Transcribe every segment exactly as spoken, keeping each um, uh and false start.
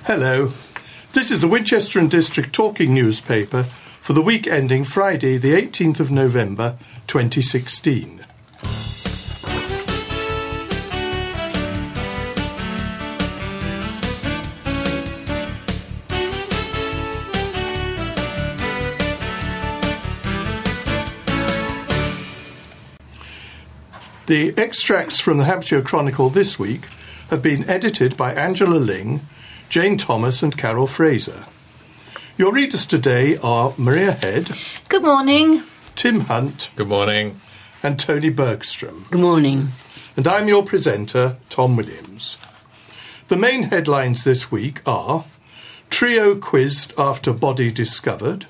Hello, this is the Winchester and District Talking newspaper for the week ending Friday the eighteenth of November twenty sixteen. The extracts from the Hampshire Chronicle this week have been edited by Angela Ling, Jane Thomas and Carol Fraser. Your readers today are Maria Head. Good morning. Tim Hunt. Good morning. And Tony Bergstrom. Good morning. And I'm your presenter, Tom Williams. The main headlines this week are Trio quizzed after body discovered,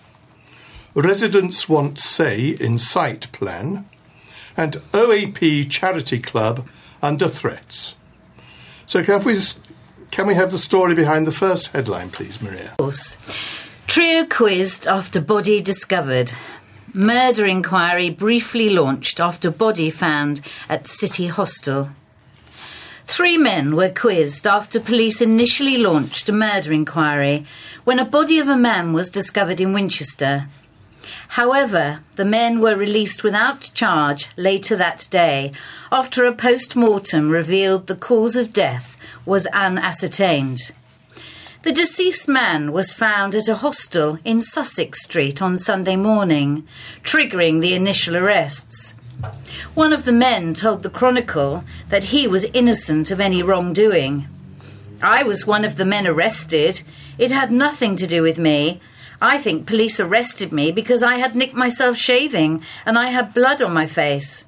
Residents want say in site plan, and O A P Charity Club under threats. So can we can we have the story behind the first headline, please, Maria? Of course. Trio quizzed after body discovered. Murder inquiry briefly launched after body found at City Hostel. Three men were quizzed after police initially launched a murder inquiry when a body of a man was discovered in Winchester. However, the men were released without charge later that day after a post-mortem revealed the cause of death was unascertained. The deceased man was found at a hostel in Sussex Street on Sunday morning, triggering the initial arrests. One of the men told the Chronicle that he was innocent of any wrongdoing. "I was one of the men arrested. It had nothing to do with me. I think police arrested me because I had nicked myself shaving and I had blood on my face."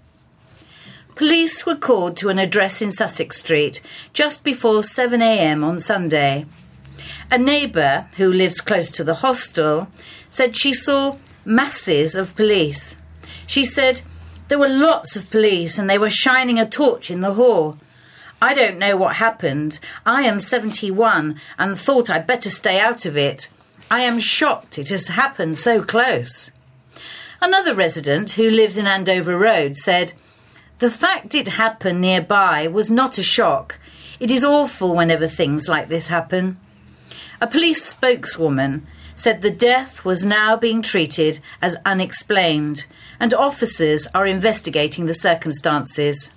Police were called to an address in Sussex Street just before seven a.m. on Sunday. A neighbour who lives close to the hostel said she saw masses of police. She said there were lots of police and they were shining a torch in the hall. "I don't know what happened. I am seventy-one and thought I'd better stay out of it. I am shocked it has happened so close." Another resident who lives in Andover Road said, "The fact it happened nearby was not a shock. It is awful whenever things like this happen." A police spokeswoman said the death was now being treated as unexplained and officers are investigating the circumstances.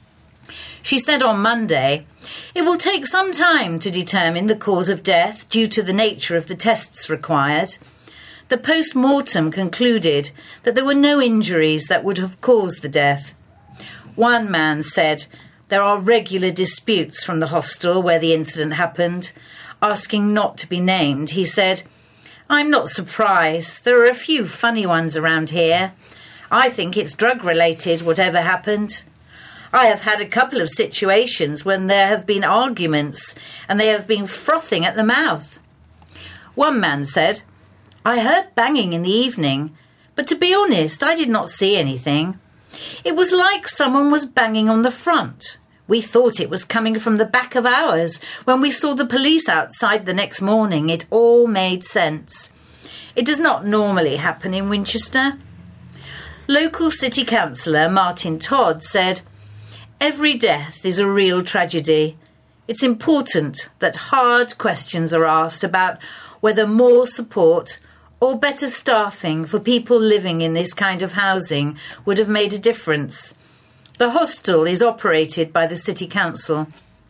She said on Monday, "It will take some time to determine the cause of death due to the nature of the tests required. The post-mortem concluded that there were no injuries that would have caused the death." One man said, "There are regular disputes from the hostel where the incident happened." Asking not to be named, he said, "I'm not surprised. There are a few funny ones around here. I think it's drug-related, whatever happened. I have had a couple of situations when there have been arguments and they have been frothing at the mouth." One man said, "I heard banging in the evening, but to be honest, I did not see anything. It was like someone was banging on the front. We thought it was coming from the back of ours. When we saw the police outside the next morning, it all made sense. It does not normally happen in Winchester." Local City Councillor Martin Todd said, "Every death is a real tragedy. It's important that hard questions are asked about whether more support or better staffing for people living in this kind of housing would have made a difference. The hostel is operated by the City Council."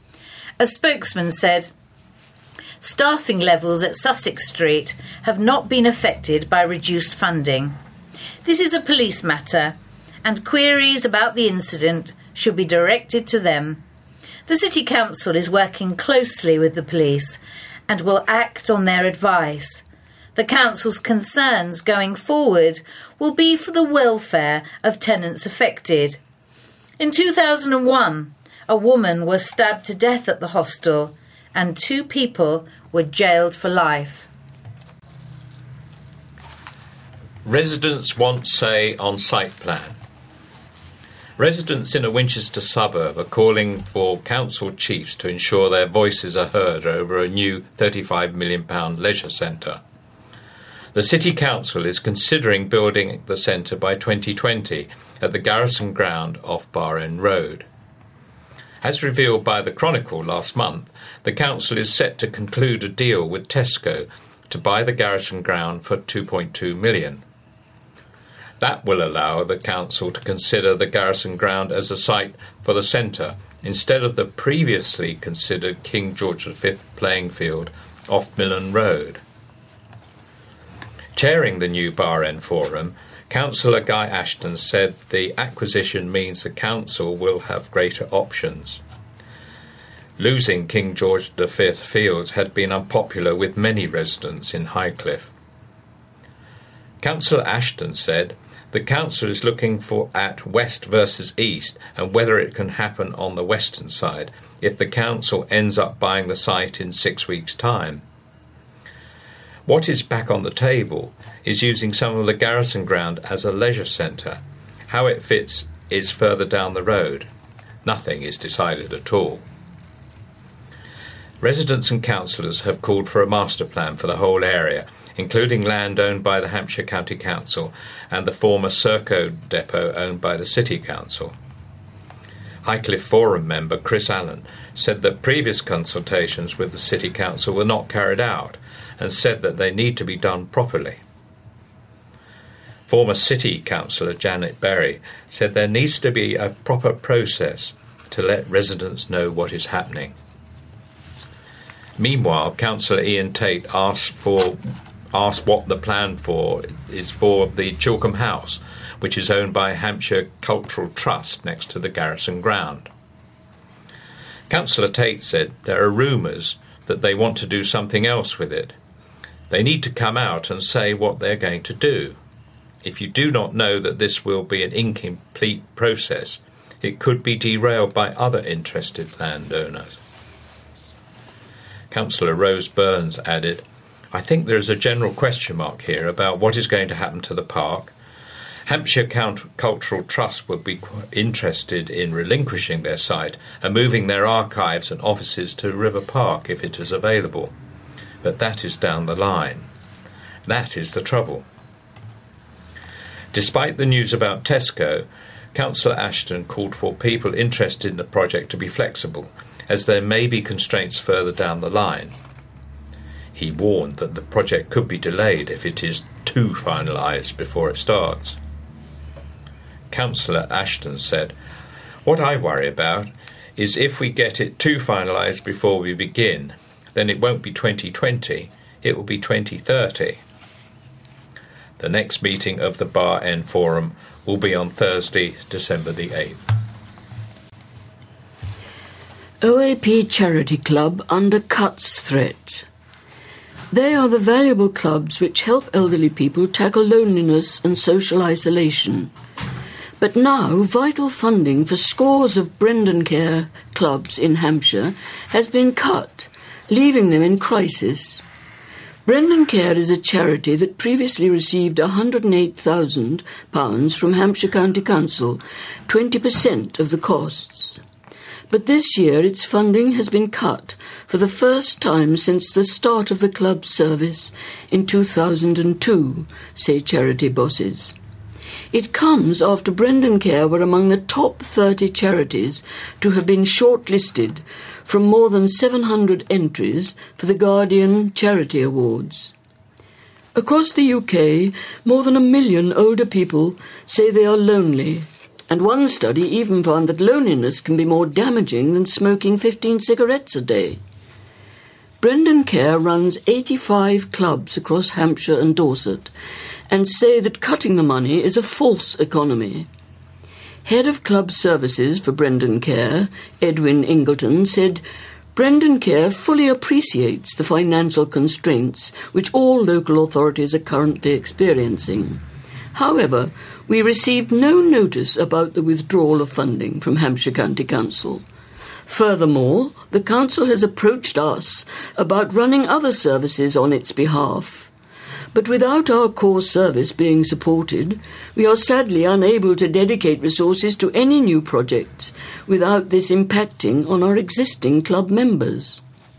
A spokesman said, "Staffing levels at Sussex Street have not been affected by reduced funding. This is a police matter, and queries about the incident should be directed to them. The City Council is working closely with the police and will act on their advice. The Council's concerns going forward will be for the welfare of tenants affected. In two thousand one, a woman was stabbed to death at the hostel and two people were jailed for life." Residents want say on site plan. Residents in a Winchester suburb are calling for council chiefs to ensure their voices are heard over a new thirty-five million pounds leisure centre. The City Council is considering building the centre by twenty twenty at the Garrison Ground off Bar End Road. As revealed by the Chronicle last month, the council is set to conclude a deal with Tesco to buy the garrison ground for two point two million pounds. That will allow the council to consider the garrison ground as a site for the centre instead of the previously considered King George the Fifth playing field off Millen Road. Chairing the new Bar End Forum, Councillor Guy Ashton said the acquisition means the council will have greater options. Losing King George the Fifth fields had been unpopular with many residents in Highcliffe. Councillor Ashton said the council is looking for at west versus east and whether it can happen on the western side if the council ends up buying the site in six weeks' time. What is back on the table is using some of the garrison ground as a leisure centre. How it fits is further down the road. Nothing is decided at all. Residents and councillors have called for a master plan for the whole area, including land owned by the Hampshire County Council and the former Serco depot owned by the City Council. Highcliffe Forum member Chris Allen said that previous consultations with the City Council were not carried out and said that they need to be done properly. Former City Councillor Janet Berry said there needs to be a proper process to let residents know what is happening. Meanwhile, Councillor Ian Tate asked for asked what the plan for is for the Chilcombe House, which is owned by Hampshire Cultural Trust next to the garrison ground. Councillor Tate said there are rumours that they want to do something else with it. They need to come out and say what they're going to do. If you do not know that this will be an incomplete process, it could be derailed by other interested landowners. Councillor Rose Burns added, I think there is a general question mark here about what is going to happen to the park. Hampshire Cultural Trust would be interested in relinquishing their site and moving their archives and offices to River Park if it is available. But that is down the line. That is the trouble. Despite the news about Tesco, Councillor Ashton called for people interested in the project to be flexible, as there may be constraints further down the line. He warned that the project could be delayed if it is too finalised before it starts. Councillor Ashton said, what I worry about is if we get it too finalised before we begin, then it won't be twenty twenty, it will be twenty thirty. The next meeting of the Bar End Forum will be on Thursday, December the eighth. O A P Charity Club undercuts threat. They are the valuable clubs which help elderly people tackle loneliness and social isolation. But now, vital funding for scores of Brendan Care clubs in Hampshire has been cut, leaving them in crisis. Brendan Care is a charity that previously received one hundred eight thousand pounds from Hampshire County Council, twenty percent of the costs. But this year its funding has been cut for the first time since the start of the club's service in two thousand two, say charity bosses. It comes after Brendan Care were among the top thirty charities to have been shortlisted from more than seven hundred entries for the Guardian Charity Awards. Across the U K, more than a million older people say they are lonely, and one study even found that loneliness can be more damaging than smoking fifteen cigarettes a day. Brendan Care runs eighty-five clubs across Hampshire and Dorset and say that cutting the money is a false economy. Head of Club Services for Brendan Care, Edwin Ingleton, said, Brendan Care fully appreciates the financial constraints which all local authorities are currently experiencing. However, we received no notice about the withdrawal of funding from Hampshire County Council. Furthermore, the council has approached us about running other services on its behalf. But without our core service being supported, we are sadly unable to dedicate resources to any new projects without this impacting on our existing club members.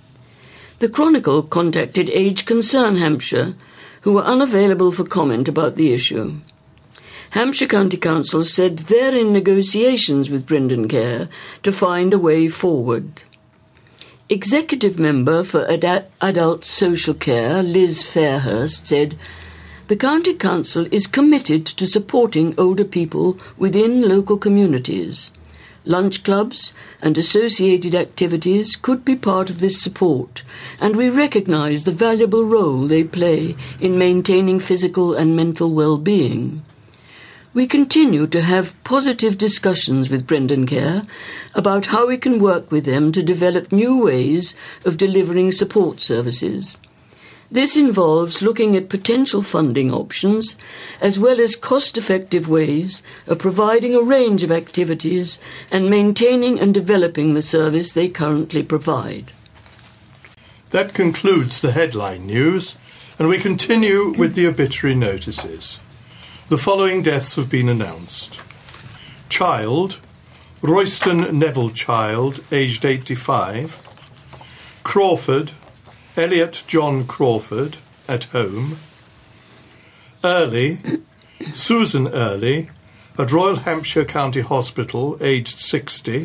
The Chronicle contacted Age Concern Hampshire, who were unavailable for comment about the issue. Hampshire County Council said they're in negotiations with Brendan Care to find a way forward. Executive Member for Ad- Adult Social Care, Liz Fairhurst, said, "The County Council is committed to supporting older people within local communities. Lunch clubs and associated activities could be part of this support, and we recognise the valuable role they play in maintaining physical and mental well-being. We continue to have positive discussions with Brendan Care about how we can work with them to develop new ways of delivering support services. This involves looking at potential funding options as well as cost-effective ways of providing a range of activities and maintaining and developing the service they currently provide." That concludes the headline news, and we continue with the obituary notices. The following deaths have been announced. Child, Royston Neville Child, aged eighty-five. Crawford, Elliot John Crawford, at home. Early, Susan Early, at Royal Hampshire County Hospital, aged sixty.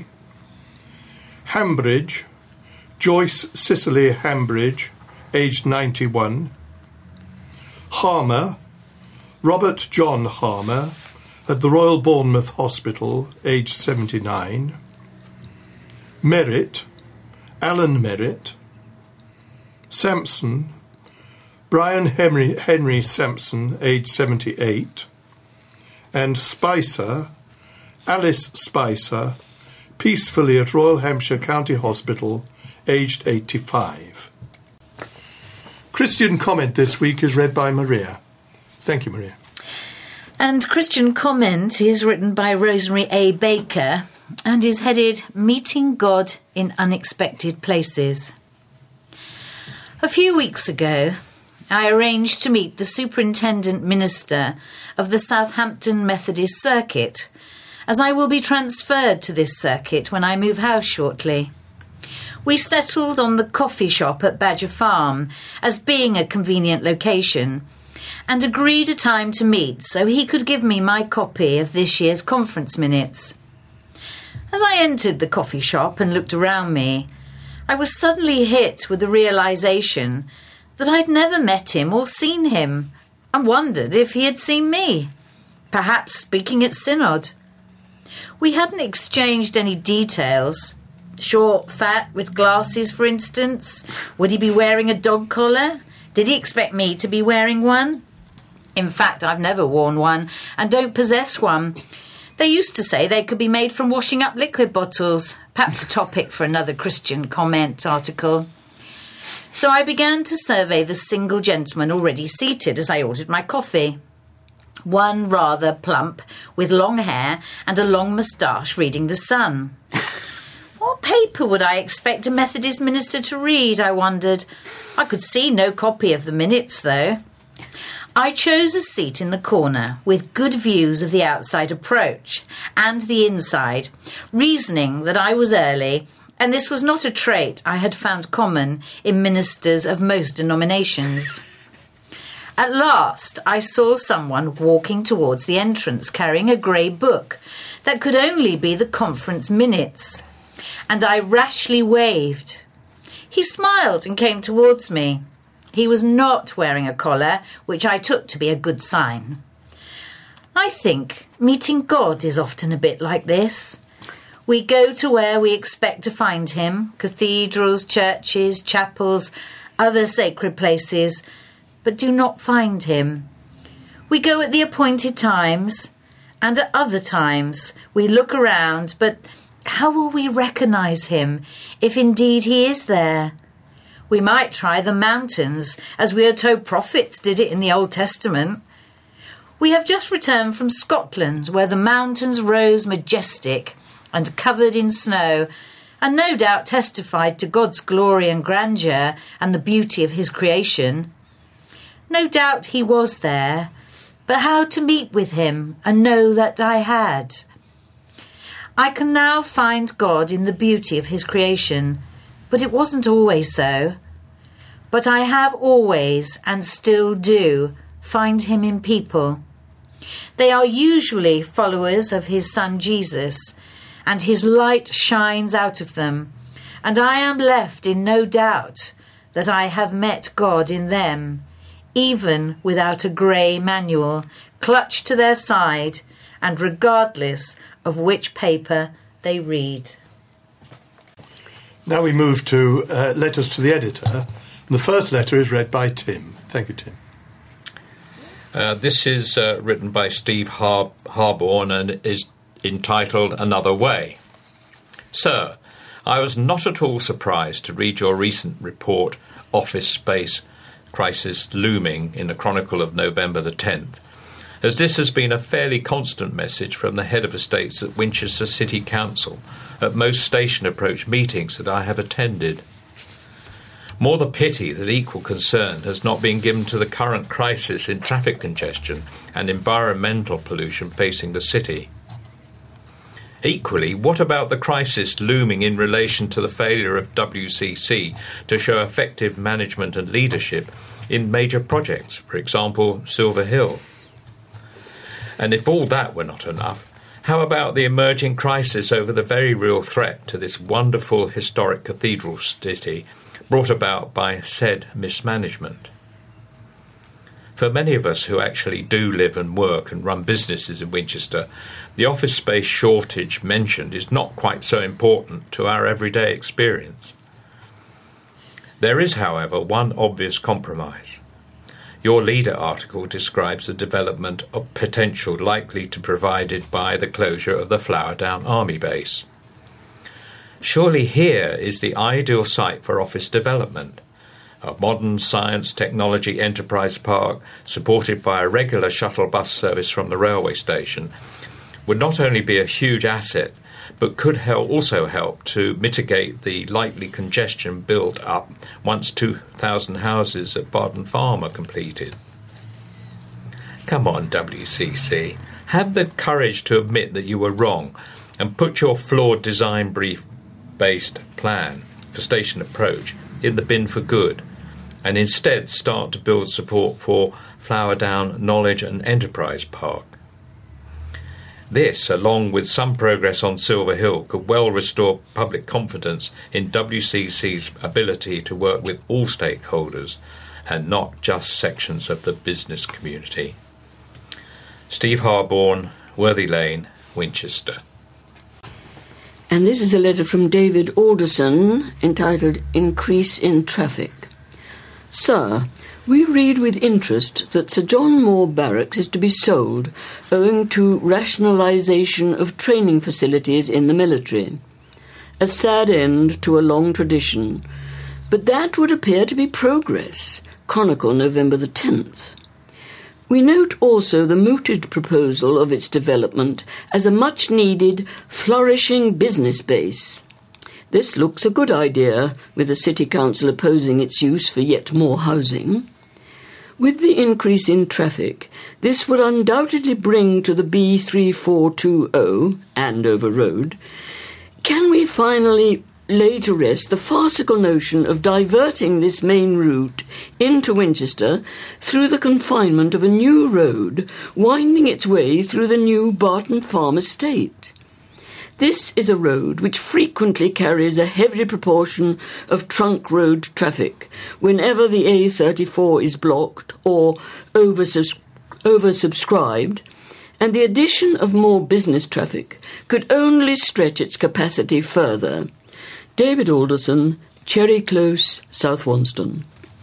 Hambridge, Joyce Cicely Hambridge, aged ninety-one. Harmer, Robert John Harmer, at the Royal Bournemouth Hospital, aged seventy-nine. Merritt, Alan Merritt. Sampson, Brian Henry, Henry Sampson, aged seventy-eight. And Spicer, Alice Spicer, peacefully at Royal Hampshire County Hospital, aged eighty-five. Christian Comment this week is read by Maria. Thank you, Maria. And Christian Comment is written by Rosemary A. Baker and is headed Meeting God in Unexpected Places. A few weeks ago, I arranged to meet the Superintendent Minister of the Southampton Methodist Circuit, as I will be transferred to this circuit when I move house shortly. We settled on the coffee shop at Badger Farm as being a convenient location, and agreed a time to meet so he could give me my copy of this year's conference minutes. As I entered the coffee shop and looked around me, I was suddenly hit with the realisation that I'd never met him or seen him, and wondered if he had seen me, perhaps speaking at Synod. We hadn't exchanged any details. Short, fat, with glasses, for instance. Would he be wearing a dog collar? Did he expect me to be wearing one? In fact, I've never worn one and don't possess one. They used to say they could be made from washing up liquid bottles, perhaps a topic for another Christian Comment article. So I began to survey the single gentleman already seated as I ordered my coffee. One rather plump, with long hair and a long moustache, reading The Sun. What paper would I expect a Methodist minister to read, I wondered. I could see no copy of the minutes, though. I chose a seat in the corner with good views of the outside approach and the inside, reasoning that I was early, and this was not a trait I had found common in ministers of most denominations. At last, I saw someone walking towards the entrance carrying a grey book that could only be the conference minutes, and I rashly waved. He smiled and came towards me. He was not wearing a collar, which I took to be a good sign. I think meeting God is often a bit like this. We go to where we expect to find him, cathedrals, churches, chapels, other sacred places, but do not find him. We go at the appointed times, and at other times we look around, but how will we recognise him if indeed he is there? We might try the mountains, as we are told prophets did it in the Old Testament. We have just returned from Scotland, where the mountains rose majestic and covered in snow, and no doubt testified to God's glory and grandeur and the beauty of his creation. No doubt he was there, but how to meet with him and know that I had? I can now find God in the beauty of his creation, but it wasn't always so. But I have always, and still do, find him in people. They are usually followers of his son Jesus, and his light shines out of them, and I am left in no doubt that I have met God in them, even without a grey manual clutched to their side and regardless of which paper they read. Now we move to uh, letters to the editor. And the first letter is read by Tim. Thank you, Tim. Uh, this is uh, written by Steve Har- Harborne and is entitled Another Way. Sir, I was not at all surprised to read your recent report, Office Space Crisis Looming, in the Chronicle of November the tenth, as this has been a fairly constant message from the head of estates at Winchester City Council at most station approach meetings that I have attended. More the pity that equal concern has not been given to the current crisis in traffic congestion and environmental pollution facing the city. Equally, what about the crisis looming in relation to the failure of W C C to show effective management and leadership in major projects, for example, Silver Hill? And if all that were not enough, how about the emerging crisis over the very real threat to this wonderful historic cathedral city brought about by said mismanagement? For many of us who actually do live and work and run businesses in Winchester, the office space shortage mentioned is not quite so important to our everyday experience. There is, however, one obvious compromise. Your leader article describes the development of potential likely to be provided by the closure of the Flowerdown Army Base. Surely here is the ideal site for office development. A modern science technology enterprise park, supported by a regular shuttle bus service from the railway station, would not only be a huge asset, but could help, also help to mitigate the likely congestion built up once two thousand houses at Barton Farm are completed. Come on, W C C, have the courage to admit that you were wrong and put your flawed design brief-based plan for station approach in the bin for good, and instead start to build support for Flowerdown Knowledge and Enterprise Park. This, along with some progress on Silver Hill, could well restore public confidence in W C C's ability to work with all stakeholders and not just sections of the business community. Steve Harborne, Worthy Lane, Winchester. And this is a letter from David Alderson entitled Increase in Traffic. Sir, we read with interest that Sir John Moore Barracks is to be sold owing to rationalisation of training facilities in the military. A sad end to a long tradition, but that would appear to be progress. Chronicle, November the tenth. We note also the mooted proposal of its development as a much-needed, flourishing business base. This looks a good idea, with the City Council opposing its use for yet more housing. With the increase in traffic, this would undoubtedly bring to the B three four two zero, Andover Road. Can we finally lay to rest the farcical notion of diverting this main route into Winchester through the confinement of a new road winding its way through the new Barton Farm estate? This is a road which frequently carries a heavy proportion of trunk road traffic whenever the A thirty-four is blocked or oversubs- oversubscribed, and the addition of more business traffic could only stretch its capacity further. David Alderson, Cherry Close, South Wonston.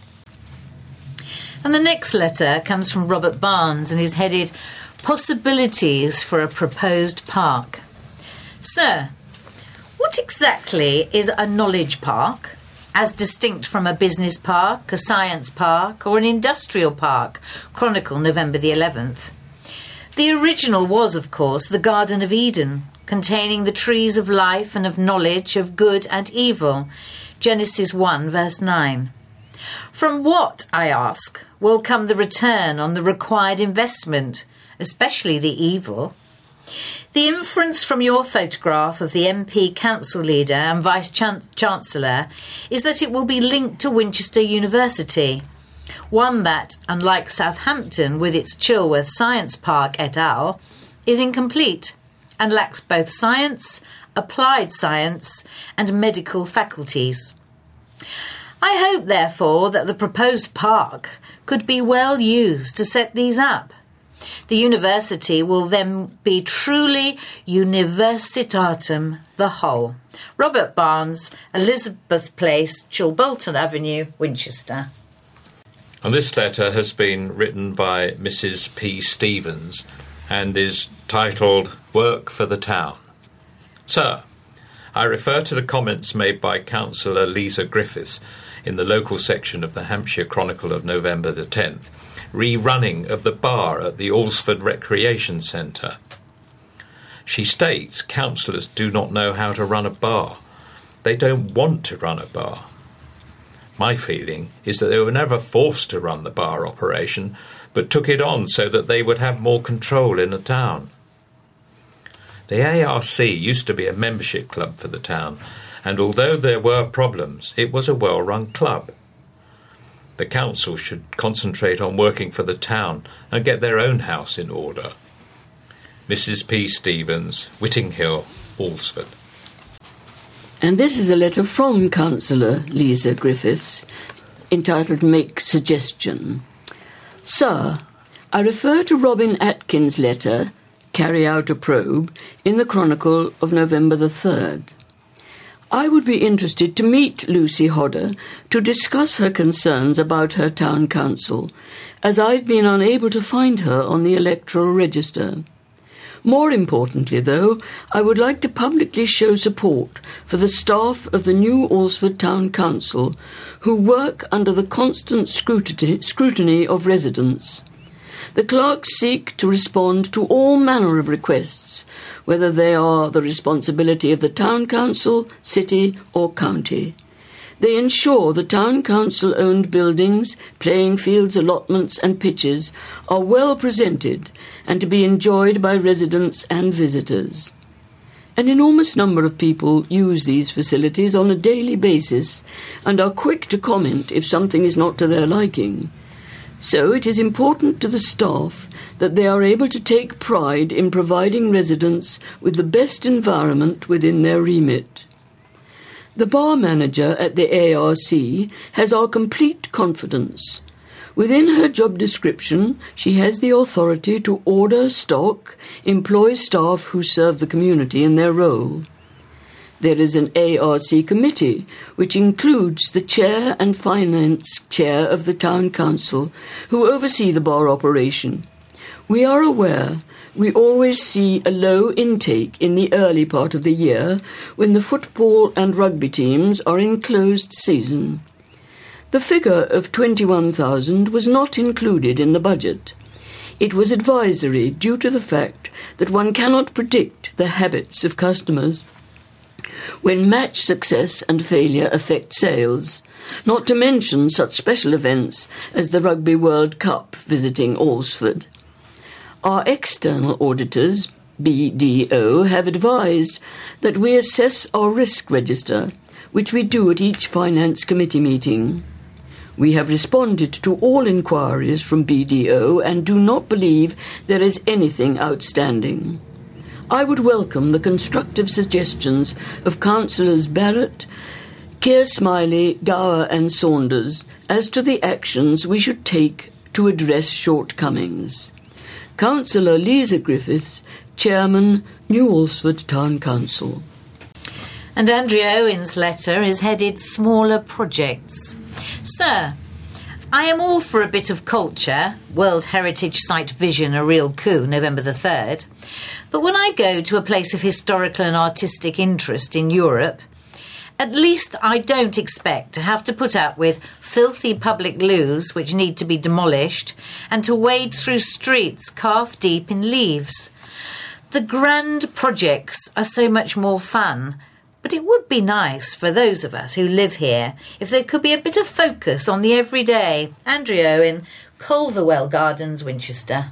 And the next letter comes from Robert Barnes and is headed Possibilities for a Proposed Park. Sir, what exactly is a knowledge park, as distinct from a business park, a science park, or an industrial park? Chronicle, November the eleventh. The original was, of course, the Garden of Eden, containing the trees of life and of knowledge of good and evil. Genesis one, verse nine. From what, I ask, will come the return on the required investment, especially the evil? The inference from your photograph of the M P Council Leader and Vice-Chancellor is that it will be linked to Winchester University, one that, unlike Southampton with its Chilworth Science Park et al., is incomplete and lacks both science applied science and medical faculties. I hope, therefore, that the proposed park could be well used to set these up. The university will then be truly Universitatum, the whole. Robert Barnes, Elizabeth Place, Chilbolton Avenue, Winchester. And this letter has been written by Missus P. Stevens and is titled Work for the Town. Sir, I refer to the comments made by Councillor Lisa Griffiths in the local section of the Hampshire Chronicle of November the tenth, rerunning of the bar at the Alresford Recreation Centre. She states councillors do not know how to run a bar. They don't want to run a bar. My feeling is that they were never forced to run the bar operation, but took it on so that they would have more control in the town. The A R C used to be a membership club for the town, and although there were problems, it was a well-run club. The council should concentrate on working for the town and get their own house in order. Missus P. Stevens, Whitting Hill, Alresford. And this is a letter from Councillor Lisa Griffiths, entitled Make Suggestion. Sir, I refer to Robin Atkins' letter, Carry Out a Probe, in the Chronicle of November the third. I would be interested to meet Lucy Hodder to discuss her concerns about her town council, as I've been unable to find her on the electoral register. More importantly, though, I would like to publicly show support for the staff of the new Alresford Town Council, who work under the constant scrutiny, scrutiny of residents. The clerks seek to respond to all manner of requests, whether they are the responsibility of the town council, city or county. They ensure the town council-owned buildings, playing fields, allotments and pitches are well presented and to be enjoyed by residents and visitors. An enormous number of people use these facilities on a daily basis and are quick to comment if something is not to their liking. So it is important to the staff that they are able to take pride in providing residents with the best environment within their remit. The bar manager at the A R C has our complete confidence. Within her job description, she has the authority to order, stock, employ staff who serve the community in their role. There is an A R C committee, which includes the chair and finance chair of the town council, who oversee the bar operation. We are aware we always see a low intake in the early part of the year when the football and rugby teams are in closed season. The figure of twenty-one thousand was not included in the budget. It was advisory due to the fact that one cannot predict the habits of customers when match success and failure affect sales, not to mention such special events as the Rugby World Cup visiting Alresford. Our external auditors, B D O, have advised that we assess our risk register, which we do at each Finance Committee meeting. We have responded to all inquiries from B D O and do not believe there is anything outstanding. I would welcome the constructive suggestions of Councillors Barrett, Keir Smiley, Gower and Saunders as to the actions we should take to address shortcomings. Councillor Lisa Griffiths, Chairman, New Alresford Town Council. And Andrea Owen's letter is headed Smaller Projects. Sir, I am all for a bit of culture, World Heritage Site Vision, a real coup, November the third. But when I go to a place of historical and artistic interest in Europe, at least I don't expect to have to put up with filthy public loos which need to be demolished and to wade through streets calf deep in leaves. The grand projects are so much more fun, but it would be nice for those of us who live here if there could be a bit of focus on the everyday. Andrea Owen, Culverwell Gardens, Winchester.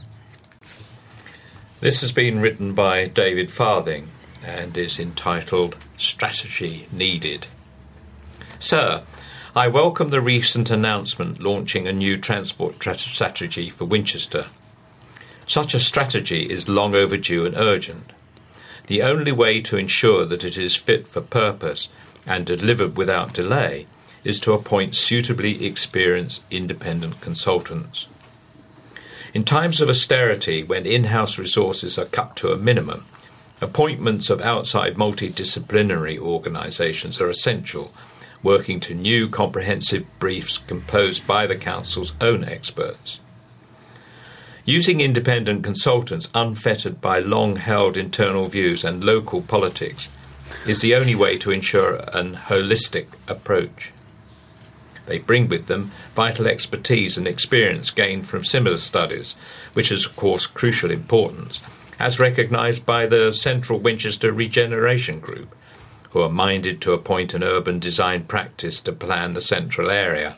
This has been written by David Farthing and is entitled Strategy Needed. Sir, I welcome the recent announcement launching a new transport tra- strategy for Winchester. Such a strategy is long overdue and urgent. the only way to ensure that it is fit for purpose and delivered without delay is to appoint suitably experienced independent consultants. In times of austerity, when in-house resources are cut to a minimum, appointments of outside multidisciplinary organisations are essential, working to new comprehensive briefs composed by the Council's own experts. Using independent consultants unfettered by long-held internal views and local politics is the only way to ensure an holistic approach. They bring with them vital expertise and experience gained from similar studies, which is of course crucial importance, as recognised by the Central Winchester Regeneration Group, who are minded to appoint an urban design practice to plan the central area.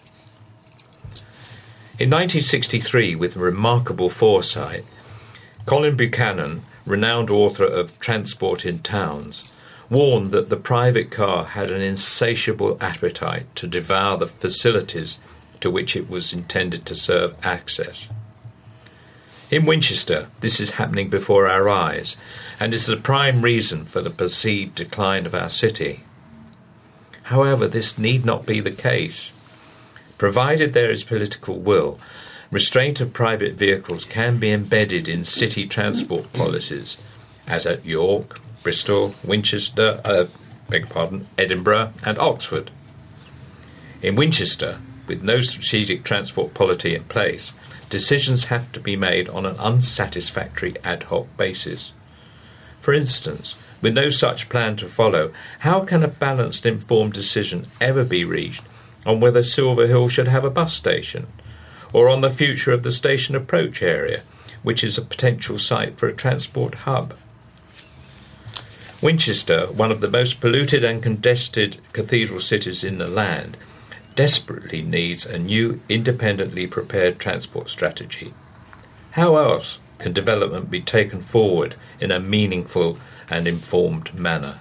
In nineteen sixty-three, with remarkable foresight, Colin Buchanan, renowned author of Transport in Towns, warned that the private car had an insatiable appetite to devour the facilities to which it was intended to serve access. In Winchester, this is happening before our eyes, and is the prime reason for the perceived decline of our city. However, this need not be the case. Provided there is political will, restraint of private vehicles can be embedded in city transport policies, as at York, Bristol, Winchester, uh, beg pardon, Edinburgh and Oxford. In Winchester, with no strategic transport policy in place, decisions have to be made on an unsatisfactory ad hoc basis. For instance, with no such plan to follow, how can a balanced, informed decision ever be reached on whether Silver Hill should have a bus station, or on the future of the station approach area, which is a potential site for a transport hub? Winchester, one of the most polluted and congested cathedral cities in the land, desperately needs a new, independently prepared transport strategy. How else can development be taken forward in a meaningful and informed manner?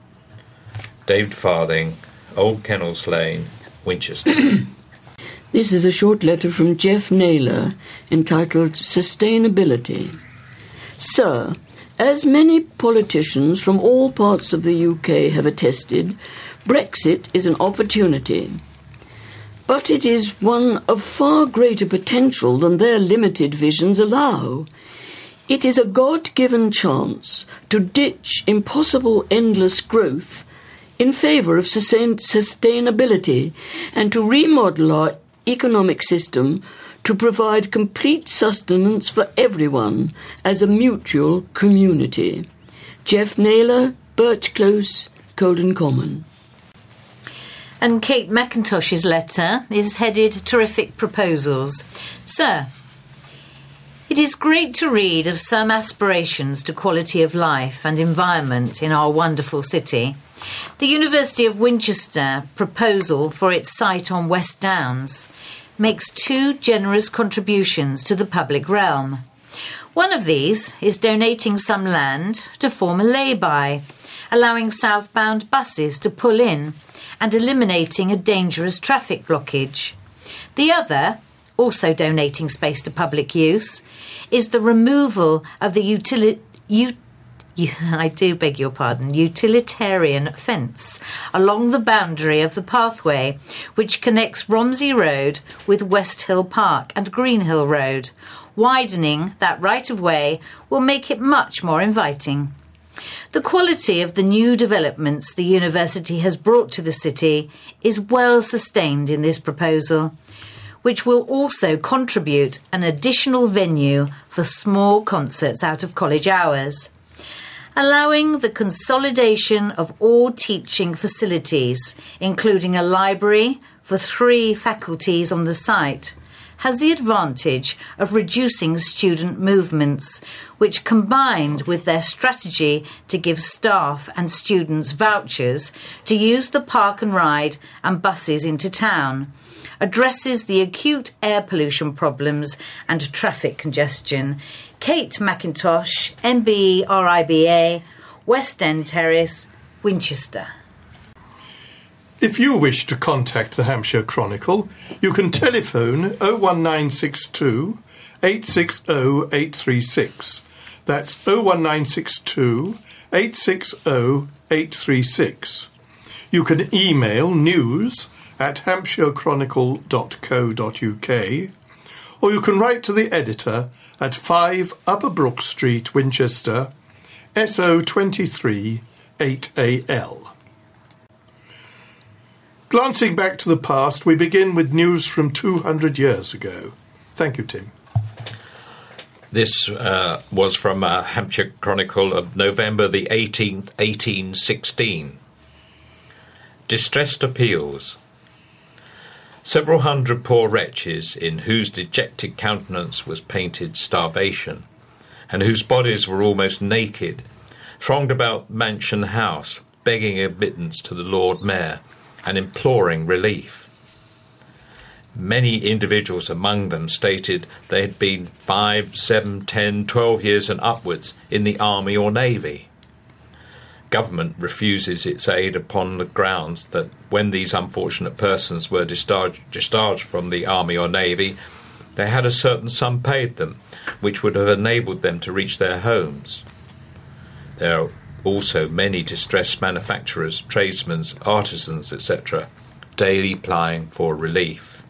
David Farthing, Old Kennels Lane, Winchester. This is a short letter from Jeff Naylor entitled Sustainability. Sir, as many politicians from all parts of the U K have attested, Brexit is an opportunity. But it is one of far greater potential than their limited visions allow. It is a God-given chance to ditch impossible endless growth in favour of sustainability and to remodel our economic system to provide complete sustenance for everyone as a mutual community. Jeff Naylor, Birch Close, Coldon Common. And Kate McIntosh's letter is headed Terrific Proposals. Sir, it is great to read of some aspirations to quality of life and environment in our wonderful city. The University of Winchester proposal for its site on West Downs makes two generous contributions to the public realm. One of these is donating some land to form a lay-by, allowing southbound buses to pull in and eliminating a dangerous traffic blockage. The other, also donating space to public use, is the removal of the utility... Ut- I do beg your pardon, utilitarian fence along the boundary of the pathway which connects Romsey Road with West Hill Park and Greenhill Road. Widening that right-of-way will make it much more inviting. The quality of the new developments the university has brought to the city is well sustained in this proposal, which will also contribute an additional venue for small concerts out of college hours. Allowing the consolidation of all teaching facilities, including a library for three faculties on the site, has the advantage of reducing student movements, which, combined with their strategy to give staff and students vouchers to use the park and ride and buses into town, addresses the acute air pollution problems and traffic congestion. Kate McIntosh, M B E R I B A, West End Terrace, Winchester. If you wish to contact the Hampshire Chronicle, you can telephone oh one nine six two, eight six oh, eight three six. That's oh one nine six two, eight six zero eight three six. You can email news at hampshire chronicle dot co dot uk, or you can write to the editor at five Upper Brook Street, Winchester, S O twenty-three eight A L. Glancing back to the past, we begin with news from two hundred years ago. Thank you, Tim. This uh, was from uh, Hampshire Chronicle of November the eighteenth, eighteen sixteen. Distressed appeals. Several hundred poor wretches, in whose dejected countenance was painted starvation, and whose bodies were almost naked, thronged about Mansion House, begging admittance to the Lord Mayor, and imploring relief. Many individuals among them stated they had been five, seven, ten, twelve years and upwards in the army or navy. Government refuses its aid upon the grounds that when these unfortunate persons were discharged, discharged from the army or navy, they had a certain sum paid them, which would have enabled them to reach their homes. There are also many distressed manufacturers, tradesmen, artisans, et cetera, daily plying for relief.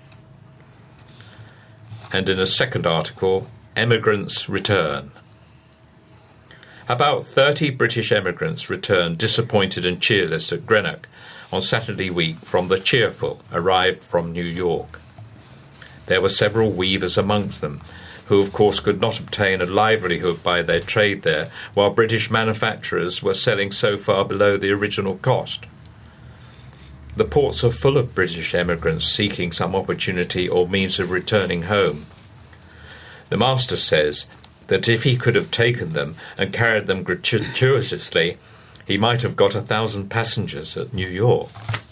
And in a second article, emigrants return. About thirty British emigrants returned disappointed and cheerless at Greenock on Saturday week from the Cheerful, arrived from New York. There were several weavers amongst them, who of course could not obtain a livelihood by their trade there, while British manufacturers were selling so far below the original cost. The ports are full of British emigrants seeking some opportunity or means of returning home. The master says that if he could have taken them and carried them gratuitously, he might have got a thousand passengers at New York.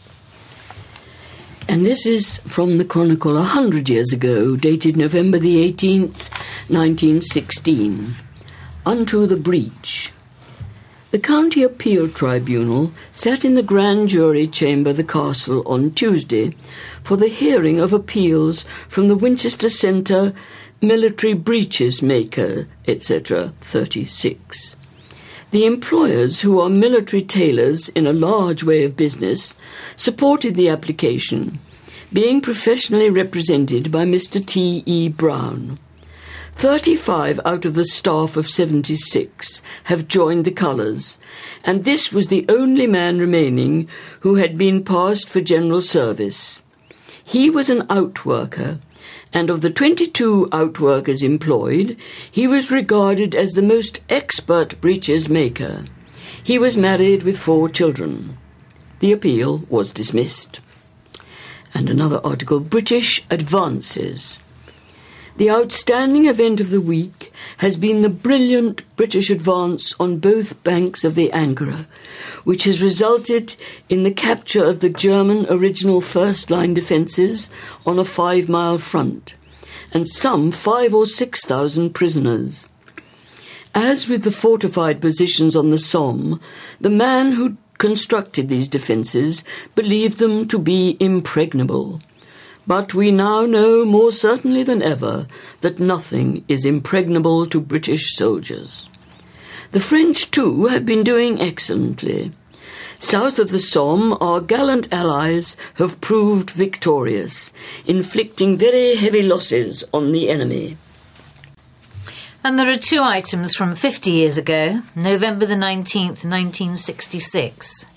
And this is from the Chronicle a hundred years ago, dated November the eighteenth, nineteen sixteen. Unto the breach. The County Appeal Tribunal sat in the Grand Jury Chamber of the Castle on Tuesday for the hearing of appeals from the Winchester Centre Military Breeches Maker, et cetera, thirty-six. The employers, who are military tailors in a large way of business, supported the application, being professionally represented by Mister T E Brown. Thirty-five out of the staff of seventy-six have joined the colours, and this was the only man remaining who had been passed for general service. He was an outworker, and of the twenty-two outworkers employed, he was regarded as the most expert breeches maker. He was married with four children. The appeal was dismissed. And another article, British Advances. The outstanding event of the week has been the brilliant British advance on both banks of the Angara, which has resulted in the capture of the German original first-line defences on a five-mile front, and some five or six thousand prisoners. As with the fortified positions on the Somme, the man who constructed these defences believed them to be impregnable. But we now know more certainly than ever that nothing is impregnable to British soldiers. The French, too, have been doing excellently. South of the Somme, our gallant allies have proved victorious, inflicting very heavy losses on the enemy. And there are two items from fifty years ago, November the nineteenth, nineteen sixty-six.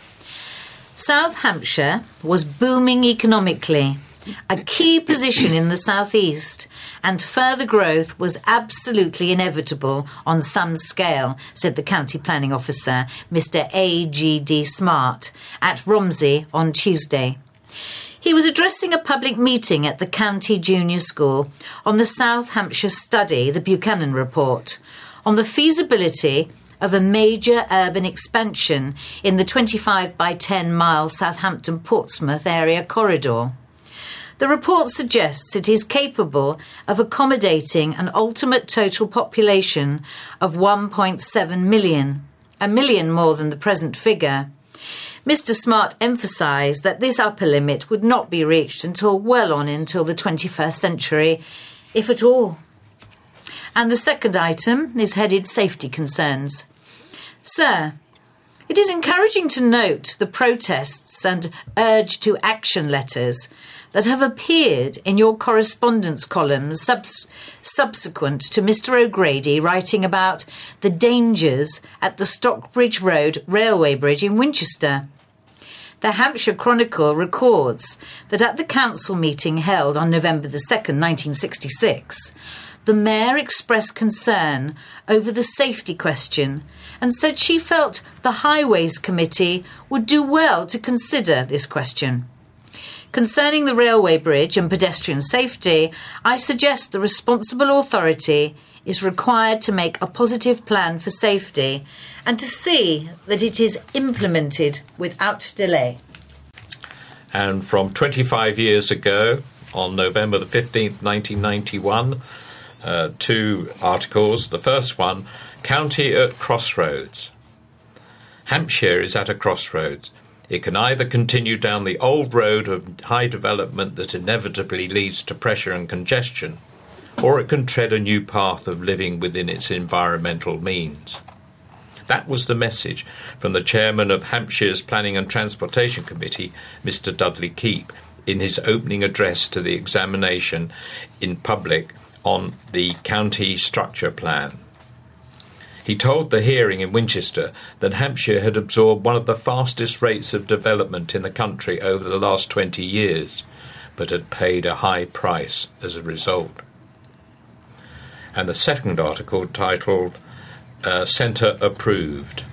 South Hampshire was booming economically, a key position in the southeast, and further growth was absolutely inevitable on some scale, said the county planning officer, Mister A G D Smart, at Romsey on Tuesday. He was addressing a public meeting at the county junior school on the South Hampshire study, the Buchanan Report, on the feasibility of a major urban expansion in the twenty-five by ten mile Southampton-Portsmouth area corridor. The report suggests it is capable of accommodating an ultimate total population of one point seven million, a million more than the present figure. Mister Smart emphasised that this upper limit would not be reached until well on until the twenty-first century, if at all. And the second item is headed safety concerns. Sir, it is encouraging to note the protests and urge to action letters that have appeared in your correspondence columns subs- subsequent to Mister O'Grady writing about the dangers at the Stockbridge Road railway bridge in Winchester. The Hampshire Chronicle records that at the council meeting held on November the second, nineteen sixty-six, the mayor expressed concern over the safety question and said she felt the Highways Committee would do well to consider this question. Concerning the railway bridge and pedestrian safety, I suggest the responsible authority is required to make a positive plan for safety and to see that it is implemented without delay. And from twenty-five years ago, on November the fifteenth, nineteen ninety-one, uh, two articles. The first one, County at Crossroads. Hampshire is at a crossroads. It can either continue down the old road of high development that inevitably leads to pressure and congestion, or it can tread a new path of living within its environmental means. That was the message from the chairman of Hampshire's Planning and Transportation Committee, Mister Dudley Keep, in his opening address to the examination in public on the county structure plan. He told the hearing in Winchester that Hampshire had absorbed one of the fastest rates of development in the country over the last twenty years, but had paid a high price as a result. And the second article, titled uh, Centre Approved.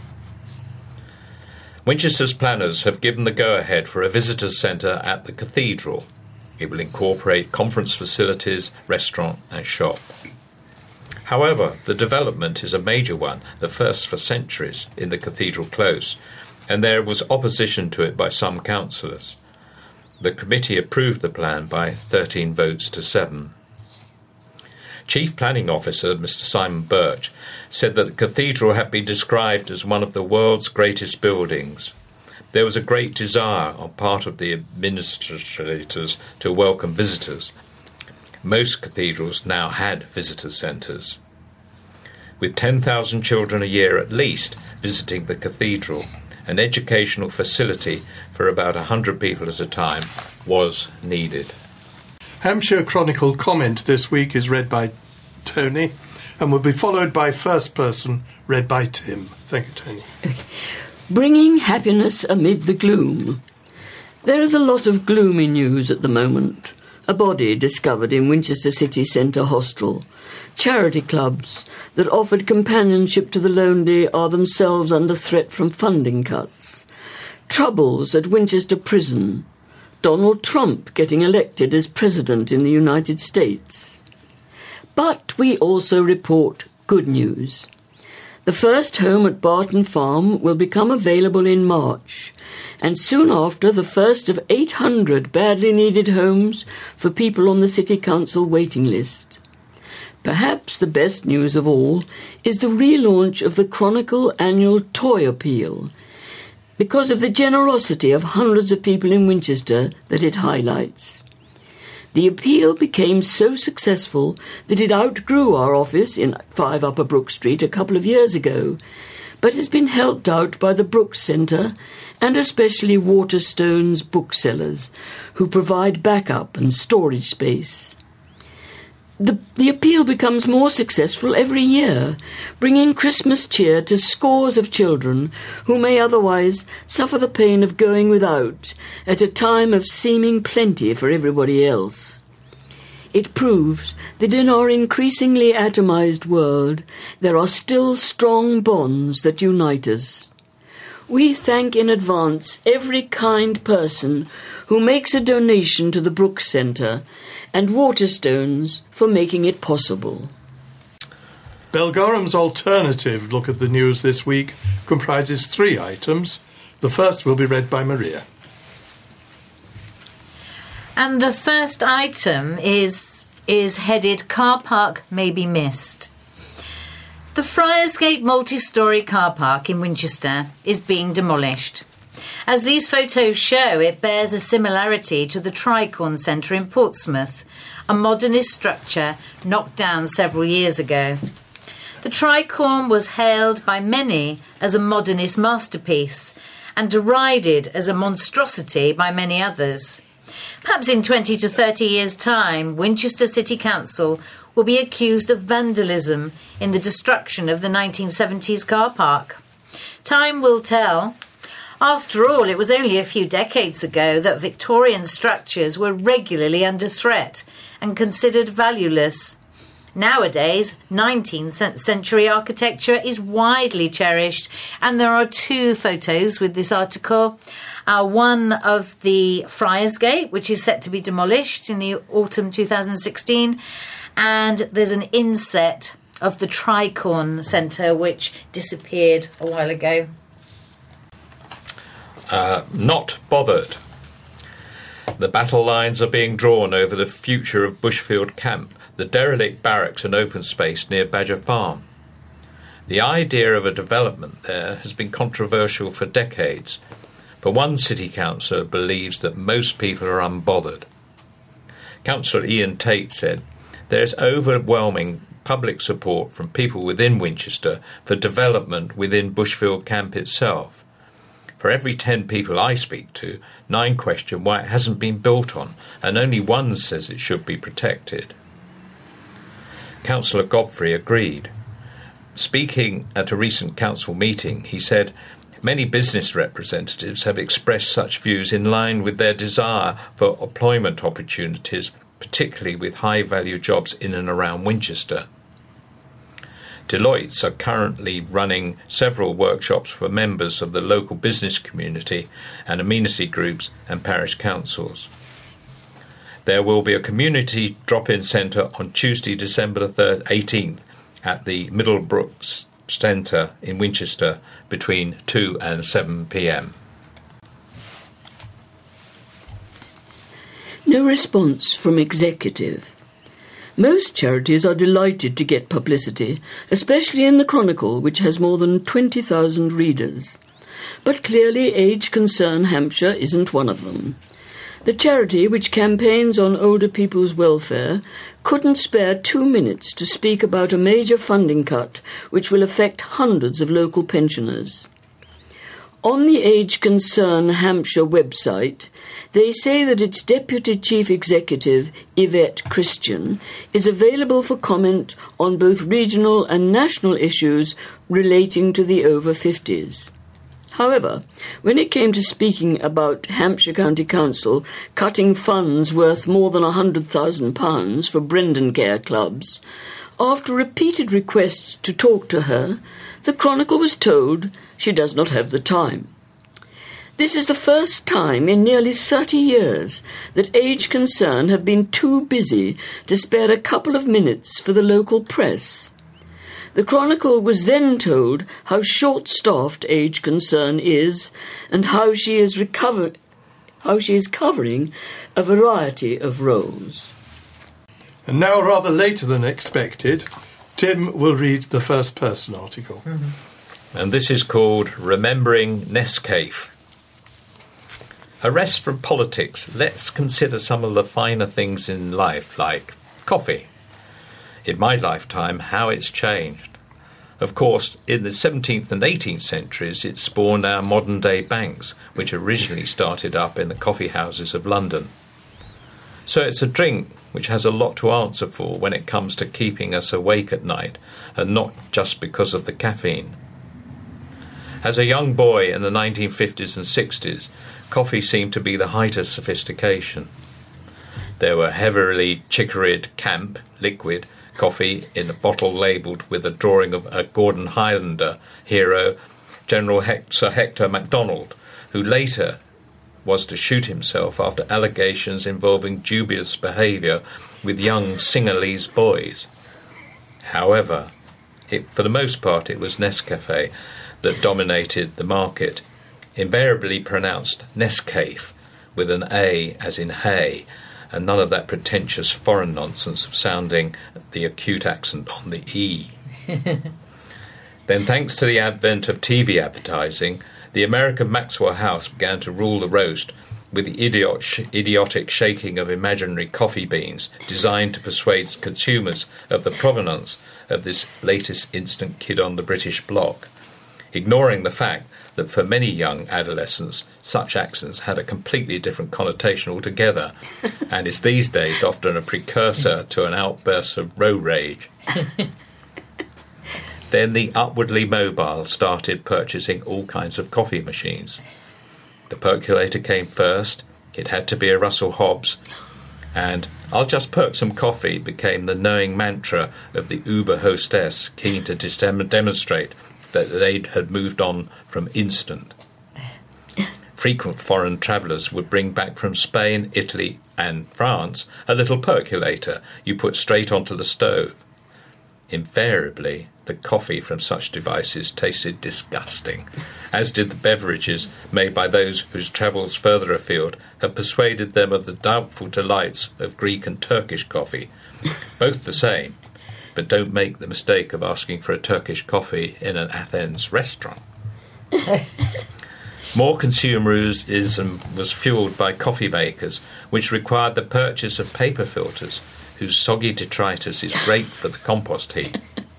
Winchester's planners have given the go-ahead for a visitors' centre at the cathedral. It will incorporate conference facilities, restaurant and shop. However, the development is a major one, the first for centuries in the Cathedral Close, and there was opposition to it by some councillors. The committee approved the plan by thirteen votes to seven. Chief Planning Officer Mister Simon Birch said that the cathedral had been described as one of the world's greatest buildings. There was a great desire on part of the administrators to welcome visitors. Most cathedrals now had visitor centres. With ten thousand children a year at least visiting the cathedral, an educational facility for about one hundred people at a time was needed. Hampshire Chronicle comment this week is read by Tony and will be followed by First Person, read by Tim. Thank you, Tony. Bringing happiness amid the gloom. There is a lot of gloomy news at the moment. A body discovered in Winchester City Centre Hostel. Charity clubs that offered companionship to the lonely are themselves under threat from funding cuts. Troubles at Winchester Prison. Donald Trump getting elected as president in the United States. But we also report good news. The first home at Barton Farm will become available in March, and soon after the first of eight hundred badly needed homes for people on the City Council waiting list. Perhaps the best news of all is the relaunch of the Chronicle annual Toy Appeal, because of the generosity of hundreds of people in Winchester that it highlights. The appeal became so successful that it outgrew our office in five Upper Brook Street a couple of years ago, but has been helped out by the Brooks Centre and especially Waterstones booksellers, who provide backup and storage space. The, the appeal becomes more successful every year, bringing Christmas cheer to scores of children who may otherwise suffer the pain of going without at a time of seeming plenty for everybody else. It proves that in our increasingly atomized world, there are still strong bonds that unite us. We thank in advance every kind person who makes a donation to the Brooks Centre and Waterstones for making it possible. Belgorum's alternative look at the news this week comprises three items. The first will be read by Maria. And the first item is is headed Car Park May Be Missed. The Friarsgate multi-storey car park in Winchester is being demolished. As these photos show, it bears a similarity to the Tricorn Centre in Portsmouth, a modernist structure knocked down several years ago. The tricorn was hailed by many as a modernist masterpiece and derided as a monstrosity by many others. Perhaps in twenty to thirty years' time, Winchester City Council will be accused of vandalism in the destruction of the nineteen seventies car park. Time will tell. After all, it was only a few decades ago that Victorian structures were regularly under threat and considered valueless. Nowadays, nineteenth century architecture is widely cherished, and there are two photos with this article. Uh, one of the Friars Gate, which is set to be demolished in the autumn two thousand sixteen, and there's an inset of the Tricorn Centre, which disappeared a while ago. Uh, not bothered. The battle lines are being drawn over the future of Bushfield Camp, the derelict barracks and open space near Badger Farm. The idea of a development there has been controversial for decades, but one city councillor believes that most people are unbothered. Councillor Ian Tate said, "There is overwhelming public support from people within Winchester for development within Bushfield Camp itself. For every ten people I speak to, nine question why it hasn't been built on, and only one says it should be protected." Councillor Godfrey agreed. Speaking at a recent council meeting, he said, "Many business representatives have expressed such views in line with their desire for employment opportunities, particularly with high-value jobs in and around Winchester." Deloitte are currently running several workshops for members of the local business community and amenity groups and parish councils. There will be a community drop-in centre on Tuesday, December the eighteenth at the Middlebrooks Centre in Winchester between two and seven p m. No response from executive. Most charities are delighted to get publicity, especially in the Chronicle, which has more than twenty thousand readers. But clearly Age Concern Hampshire isn't one of them. The charity, which campaigns on older people's welfare, couldn't spare two minutes to speak about a major funding cut which will affect hundreds of local pensioners. On the Age Concern Hampshire website, they say that its Deputy Chief Executive, Yvette Christian, is available for comment on both regional and national issues relating to the over fifties. However, when it came to speaking about Hampshire County Council cutting funds worth more than one hundred thousand pounds for Brendan Care clubs, after repeated requests to talk to her, the Chronicle was told she does not have the time. This is the first time in nearly thirty years that Age Concern have been too busy to spare a couple of minutes for the local press. The Chronicle was then told how short-staffed Age Concern is and how she is recover- how she is covering a variety of roles. And now, rather later than expected, Tim will read the first-person article. Mm-hmm. And this is called Remembering Nescafe. A rest from politics, let's consider some of the finer things in life, like coffee. In my lifetime, how it's changed. Of course, in the seventeenth and eighteenth centuries, it spawned our modern-day banks, which originally started up in the coffee houses of London. So it's a drink which has a lot to answer for when it comes to keeping us awake at night, and not just because of the caffeine. As a young boy in the nineteen fifties and sixties, coffee seemed to be the height of sophistication. There were heavily chicorieed camp, liquid, coffee in a bottle labelled with a drawing of a Gordon Highlander hero, General Hec- Sir Hector MacDonald, who later was to shoot himself after allegations involving dubious behaviour with young Sinhalese boys. However, it, for the most part it was Nescafe that dominated the market, invariably pronounced Nescafe with an A as in hay, and none of that pretentious foreign nonsense of sounding the acute accent on the E. Then, thanks to the advent of T V advertising, the American Maxwell House began to rule the roast with the idiot sh- idiotic shaking of imaginary coffee beans designed to persuade consumers of the provenance of this latest instant kid on the British block, ignoring the fact that for many young adolescents such accents had a completely different connotation altogether and is these days often a precursor to an outburst of road rage. Then the upwardly mobile started purchasing all kinds of coffee machines. The percolator came first. It had to be a Russell Hobbs. And "I'll just perk some coffee" became the knowing mantra of the Uber hostess, keen to dis- demonstrate that they had moved on from instant. Frequent foreign travellers would bring back from Spain, Italy and France a little percolator you put straight onto the stove. Invariably, the coffee from such devices tasted disgusting, as did the beverages made by those whose travels further afield had persuaded them of the doubtful delights of Greek and Turkish coffee, both the same, but don't make the mistake of asking for a Turkish coffee in an Athens restaurant. More consumerism was fuelled by coffee makers, which required the purchase of paper filters, whose soggy detritus is great for the compost heap.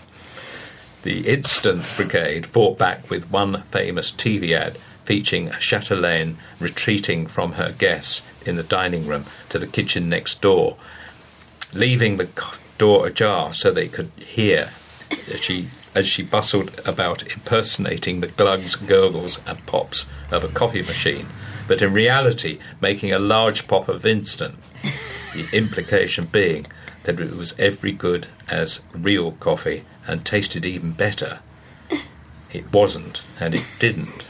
The Instant Brigade fought back with one famous T V ad featuring a chatelaine retreating from her guests in the dining room to the kitchen next door, leaving the door ajar so they could hear as she, as she bustled about impersonating the glugs, gurgles and pops of a coffee machine, but in reality making a large pop of instant, the implication being that it was every good as real coffee and tasted even better. It wasn't, and it didn't.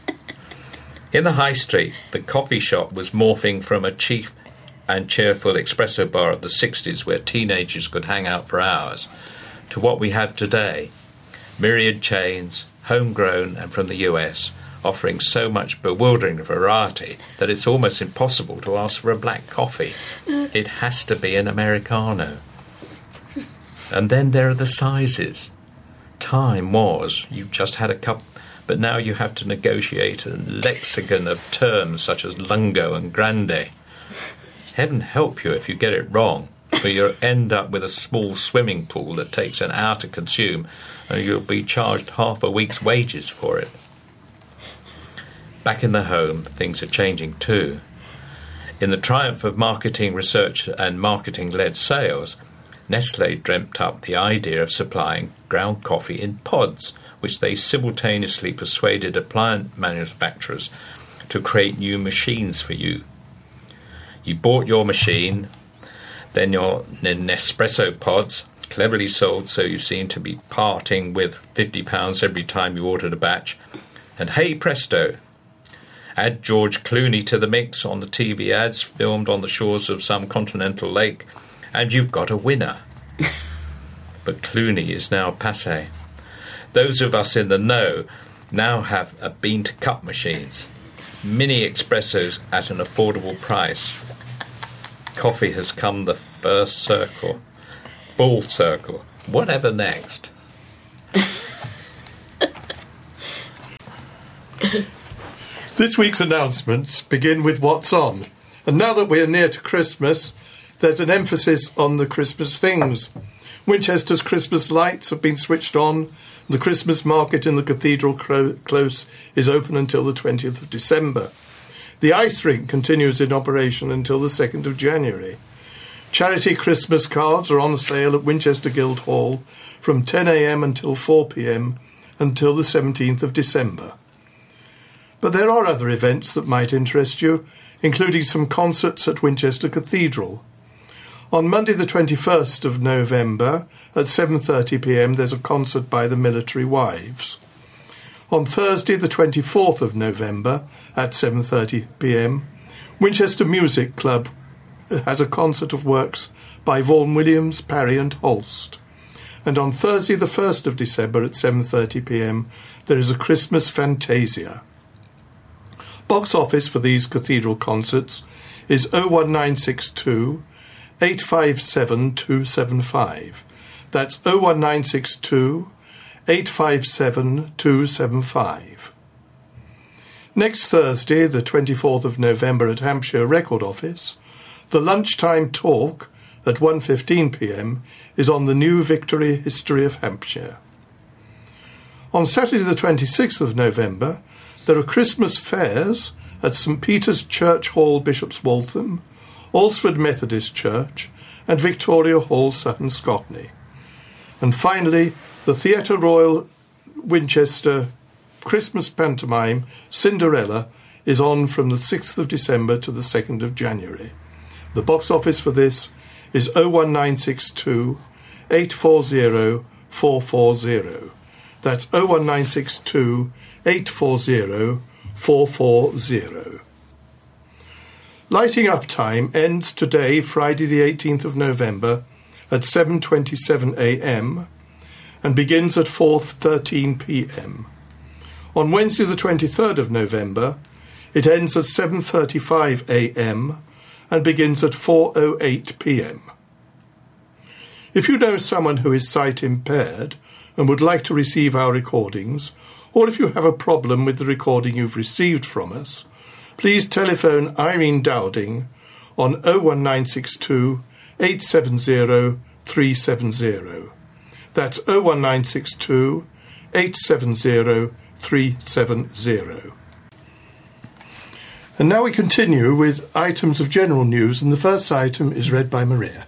In the high street, the coffee shop was morphing from a cheap and cheerful espresso bar of the sixties where teenagers could hang out for hours, to what we have today, myriad chains, homegrown and from the U S, offering so much bewildering variety that it's almost impossible to ask for a black coffee. It has to be an Americano. And then there are the sizes. Time was you just had a cup, but now you have to negotiate a lexicon of terms such as lungo and grande. Heaven help you if you get it wrong, for you'll end up with a small swimming pool that takes an hour to consume, and you'll be charged half a week's wages for it. Back in the home, things are changing too. In the triumph of marketing research and marketing-led sales, Nestlé dreamt up the idea of supplying ground coffee in pods, which they simultaneously persuaded appliance manufacturers to create new machines for you. You bought your machine, then your Nespresso pods, cleverly sold so you seem to be parting with fifty pounds every time you ordered a batch, and hey presto, add George Clooney to the mix on the T V ads filmed on the shores of some continental lake, and you've got a winner. But Clooney is now passé. Those of us in the know now have a bean-to-cup machines, mini espressos at an affordable price. Coffee has come the first circle, full circle. Whatever next? This week's announcements begin with what's on. And now that we're near to Christmas, there's an emphasis on the Christmas things. Winchester's Christmas lights have been switched on. The Christmas market in the Cathedral Close is open until the twentieth of December. The ice rink continues in operation until the second of January. Charity Christmas cards are on sale at Winchester Guildhall from ten a.m. until four p.m. until the seventeenth of December. But there are other events that might interest you, including some concerts at Winchester Cathedral. On Monday the twenty-first of November at seven thirty p.m. there's a concert by the Military Wives. On Thursday the twenty-fourth of November at seven thirty p.m. Winchester Music Club has a concert of works by Vaughan Williams, Parry and Holst. And on Thursday the first of December at seven thirty p.m. there is a Christmas Fantasia. Box office for these cathedral concerts is oh one nine six two, eight five seven, two seven five. That's oh one nine six two, eight five seven, two seven five. Next Thursday, the twenty-fourth of November at Hampshire Record Office, the lunchtime talk at one fifteen p m is on the New Victory History of Hampshire. On Saturday the twenty-sixth of November, there are Christmas fairs at St Peter's Church Hall, Bishop's Waltham, Alresford Methodist Church and Victoria Hall, Sutton Scotney. And finally, the Theatre Royal Winchester Christmas pantomime Cinderella is on from the sixth of December to the second of January. The box office for this is oh one nine six two, eight four zero, four four zero. That's oh one nine six two, eight four zero, four four zero. Lighting Up Time ends today, Friday the eighteenth of November, at seven twenty-seven a m and begins at four thirteen p m. On Wednesday the twenty-third of November, it ends at seven thirty-five a m and begins at four oh eight p m. If you know someone who is sight impaired and would like to receive our recordings, or if you have a problem with the recording you've received from us, please telephone Irene Dowding on oh one nine six two, eight seven zero, three seven zero. That's oh one nine six two, eight seven zero, three seven zero. And now we continue with items of general news, and the first item is read by Maria.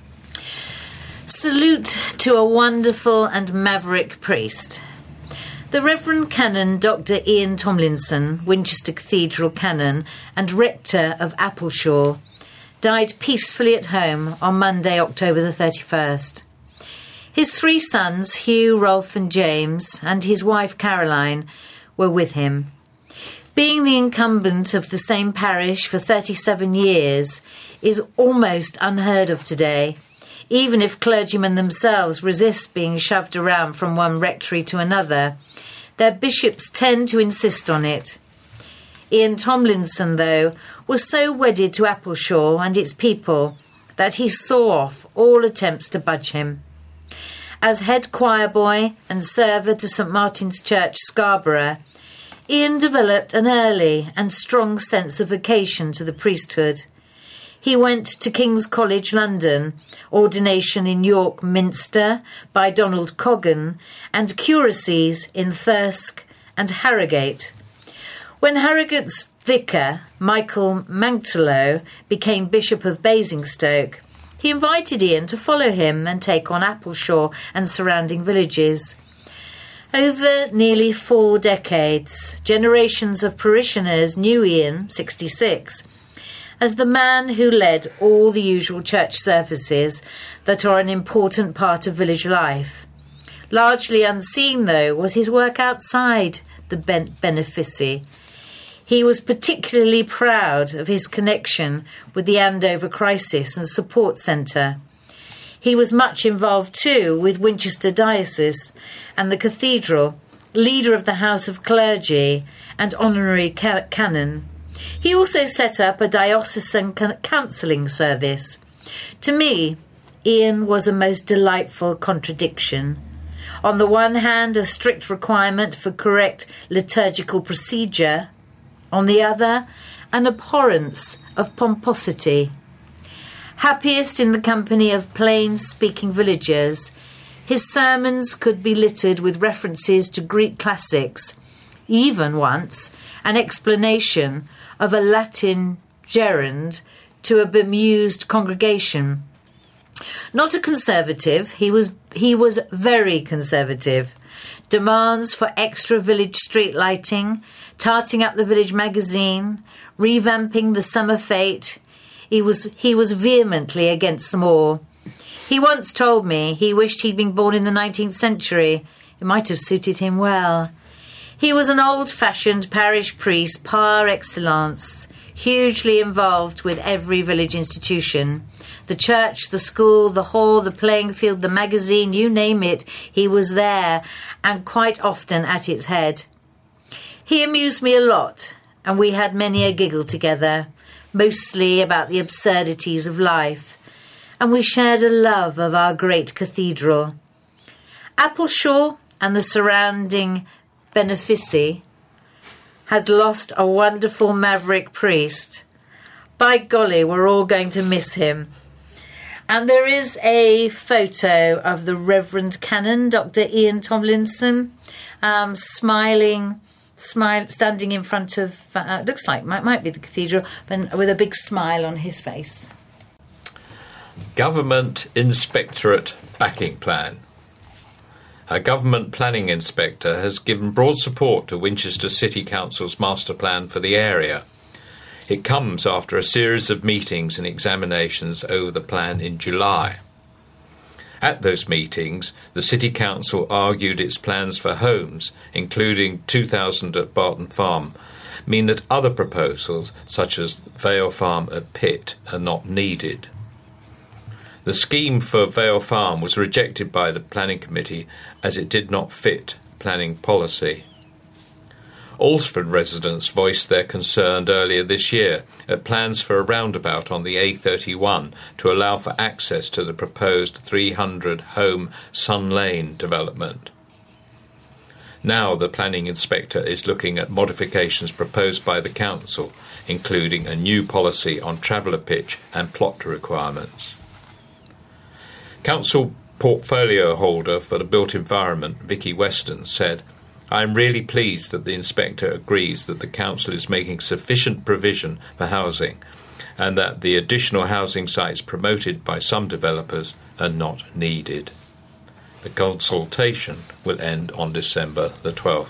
Salute to a wonderful and maverick priest. The Reverend Canon Doctor Ian Tomlinson, Winchester Cathedral Canon and Rector of Appleshaw, died peacefully at home on Monday, October the thirty-first. His three sons, Hugh, Rolf and James, and his wife Caroline, were with him. Being the incumbent of the same parish for thirty-seven years is almost unheard of today, even if clergymen themselves resist being shoved around from one rectory to another. Their bishops tend to insist on it. Ian Tomlinson, though, was so wedded to Appleshaw and its people that he saw off all attempts to budge him. As head choir boy and server to St Martin's Church, Scarborough, Ian developed an early and strong sense of vocation to the priesthood. He went to King's College London, ordination in York Minster by Donald Coggan, and curacies in Thirsk and Harrogate. When Harrogate's vicar, Michael Mangtelo, became Bishop of Basingstoke, he invited Ian to follow him and take on Appleshaw and surrounding villages. Over nearly four decades, generations of parishioners knew Ian, sixty-six, as the man who led all the usual church services that are an important part of village life. Largely unseen, though, was his work outside the ben- benefice. He was particularly proud of his connection with the Andover Crisis and Support Centre. He was much involved too with Winchester Diocese and the Cathedral, leader of the House of Clergy and honorary ca- canon. He also set up a diocesan counselling service. To me, Ian was a most delightful contradiction. On the one hand, a strict requirement for correct liturgical procedure. On the other, an abhorrence of pomposity. Happiest in the company of plain-speaking villagers, his sermons could be littered with references to Greek classics, even once an explanation of a Latin gerund to a bemused congregation. Not a conservative, he was he was very conservative. Demands for extra village street lighting, tarting up the village magazine, revamping the summer fete. He was he was vehemently against them all. He once told me he wished he'd been born in the nineteenth century. It might have suited him well. He was an old-fashioned parish priest par excellence, hugely involved with every village institution. The church, the school, the hall, the playing field, the magazine, you name it, he was there, and quite often at its head. He amused me a lot, and we had many a giggle together, mostly about the absurdities of life, and we shared a love of our great cathedral. Appleshaw and the surrounding benefice has lost a wonderful maverick priest. By golly, we're all going to miss him. And there is a photo of the Reverend Canon, Doctor Ian Tomlinson, um, smiling, smile, standing in front of, uh, looks like, might, might be the cathedral, but with a big smile on his face. Government Inspectorate Backing Plan. A government planning inspector has given broad support to Winchester City Council's master plan for the area. It comes after a series of meetings and examinations over the plan in July. At those meetings, the City Council argued its plans for homes, including two thousand at Barton Farm, mean that other proposals, such as Vale Farm at Pitt, are not needed. The scheme for Vale Farm was rejected by the Planning Committee as it did not fit planning policy. Alresford residents voiced their concern earlier this year at plans for a roundabout on the A thirty-one to allow for access to the proposed three hundred home Sun Lane development. Now the planning inspector is looking at modifications proposed by the council, including a new policy on traveller pitch and plot requirements. Council portfolio holder for the built environment, Vicky Weston, said, "I am really pleased that the inspector agrees that the council is making sufficient provision for housing and that the additional housing sites promoted by some developers are not needed." The consultation will end on December the twelfth.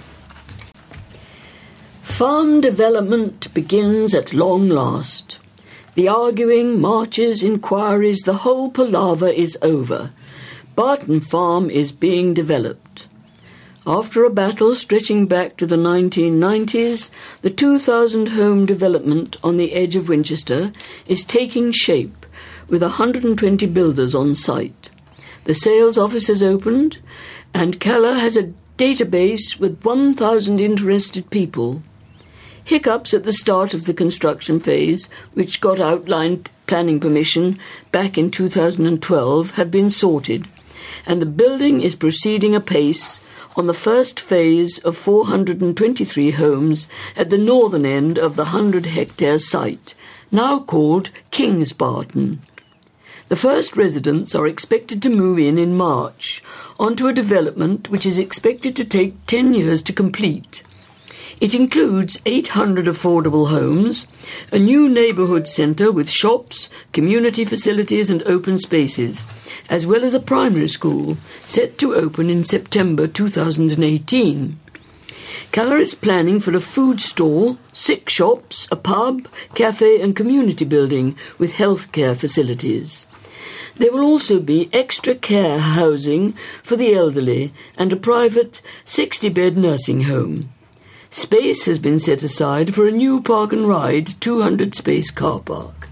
Farm development begins at long last. The arguing, marches, inquiries, the whole palaver is over. Barton Farm is being developed. After a battle stretching back to the nineteen nineties, the two thousand home development on the edge of Winchester is taking shape, with one hundred twenty builders on site. The sales office has opened, and Keller has a database with one thousand interested people. Hiccups at the start of the construction phase, which got outline planning permission back in two thousand twelve, have been sorted, and the building is proceeding apace on the first phase of four hundred twenty-three homes at the northern end of the one hundred hectare site, now called Kingsbarton. The first residents are expected to move in in March, onto a development which is expected to take ten years to complete. It includes eight hundred affordable homes, a new neighbourhood centre with shops, community facilities and open spaces, as well as a primary school set to open in September two thousand eighteen. Keller is planning for a food stall, six shops, a pub, cafe and community building with healthcare facilities. There will also be extra care housing for the elderly and a private sixty-bed nursing home. Space has been set aside for a new park and ride two hundred space car park.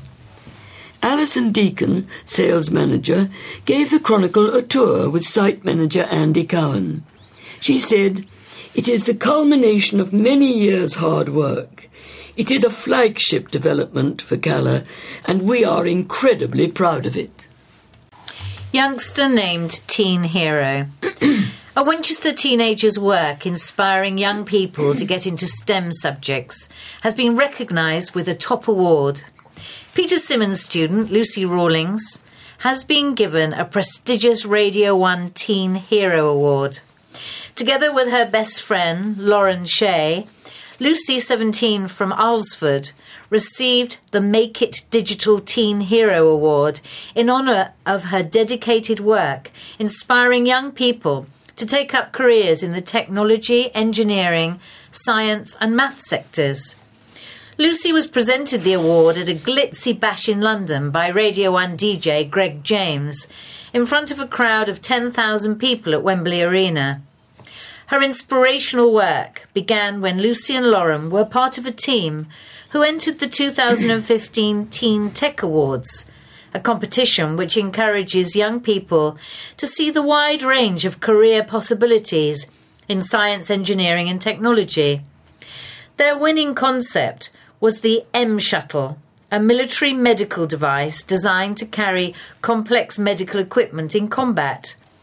Alison Deacon, sales manager, gave the Chronicle a tour with site manager Andy Cowan. She said, "It is the culmination of many years' hard work. It is a flagship development for Keller, and we are incredibly proud of it." Youngster named Teen Hero. A Winchester teenager's work inspiring young people to get into STEM subjects has been recognised with a top award. Peter Simmons student Lucy Rawlings has been given a prestigious Radio one Teen Hero Award. Together with her best friend Lauren Shea, Lucy, seventeen, from Alresford, received the Make It Digital Teen Hero Award in honour of her dedicated work inspiring young people to take up careers in the technology, engineering, science and math sectors. Lucy was presented the award at a glitzy bash in London by Radio one D J Greg James in front of a crowd of ten thousand people at Wembley Arena. Her inspirational work began when Lucy and Lauren were part of a team who entered the two thousand fifteen Teen Tech Awards, a competition which encourages young people to see the wide range of career possibilities in science, engineering and technology. Their winning concept was the M Shuttle, a military medical device designed to carry complex medical equipment in combat.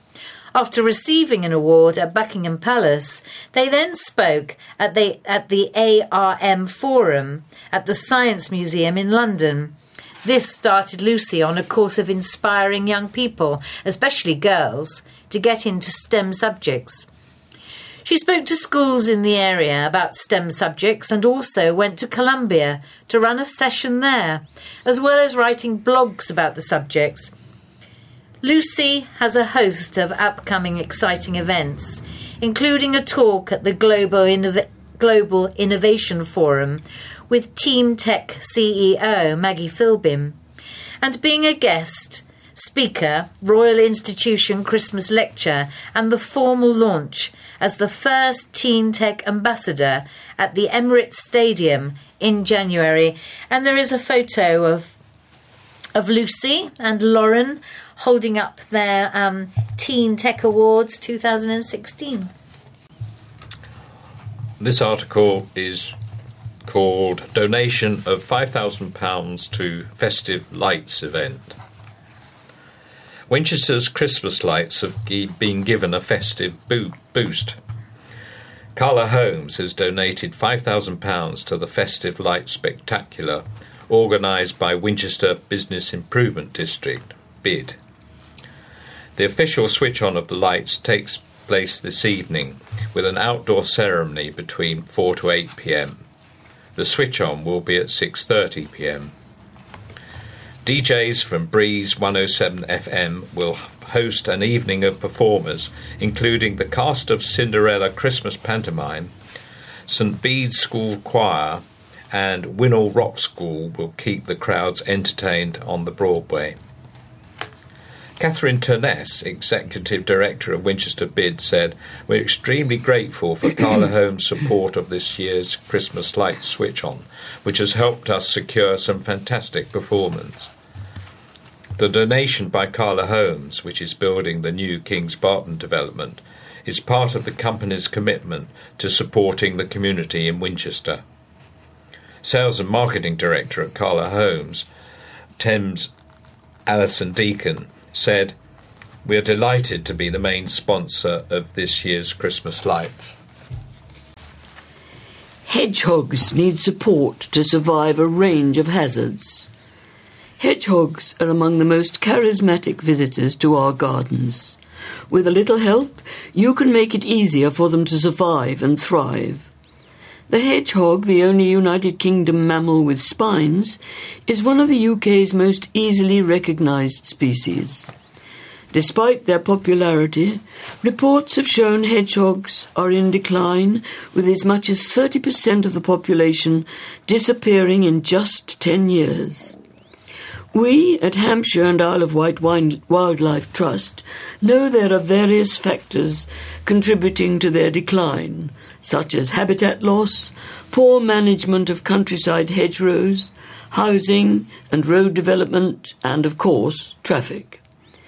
After receiving an award at Buckingham Palace, they then spoke at the, at the A R M Forum at the Science Museum in London. This started Lucy on a course of inspiring young people, especially girls, to get into STEM subjects. She spoke to schools in the area about STEM subjects and also went to Columbia to run a session there, as well as writing blogs about the subjects. Lucy has a host of upcoming exciting events, including a talk at the Global, Innov- Global Innovation Forum with Team Tech C E O Maggie Philbin, and being a guest speaker, Royal Institution Christmas Lecture, and the formal launch as the first Teen Tech Ambassador at the Emirates Stadium in January. And there is a photo of of Lucy and Lauren holding up their um, Teen Tech Awards two thousand sixteen. This article is called Donation of five thousand pounds to Festive Lights Event. Winchester's Christmas lights have been given a festive bo- boost. Carla Holmes has donated five thousand pounds to the Festive Lights Spectacular, organised by Winchester Business Improvement District, B I D. The official switch-on of the lights takes place this evening with an outdoor ceremony between four to eight p m. The switch-on will be at six thirty p m. D Js from Breeze one oh seven F M will host an evening of performers, including the cast of Cinderella Christmas Pantomime, St Bede's School Choir, and Winnall Rock School will keep the crowds entertained on the Broadway. Catherine Turness, Executive Director of Winchester B I D, said, "We're extremely grateful for Carla Holmes' support of this year's Christmas Lights Switch-On, which has helped us secure some fantastic performance." The donation by Carla Holmes, which is building the new Kings Barton development, is part of the company's commitment to supporting the community in Winchester. Sales and Marketing Director at Carla Holmes, Thames Alison Deacon, said, "We are delighted to be the main sponsor of this year's Christmas lights." Hedgehogs need support to survive a range of hazards. Hedgehogs are among the most charismatic visitors to our gardens. With a little help, you can make it easier for them to survive and thrive. The hedgehog, the only United Kingdom mammal with spines, is one of the U K's most easily recognised species. Despite their popularity, reports have shown hedgehogs are in decline, with as much as thirty percent of the population disappearing in just ten years. We at Hampshire and Isle of Wight Wildlife Trust know there are various factors contributing to their decline, such as habitat loss, poor management of countryside hedgerows, housing and road development, and, of course, traffic.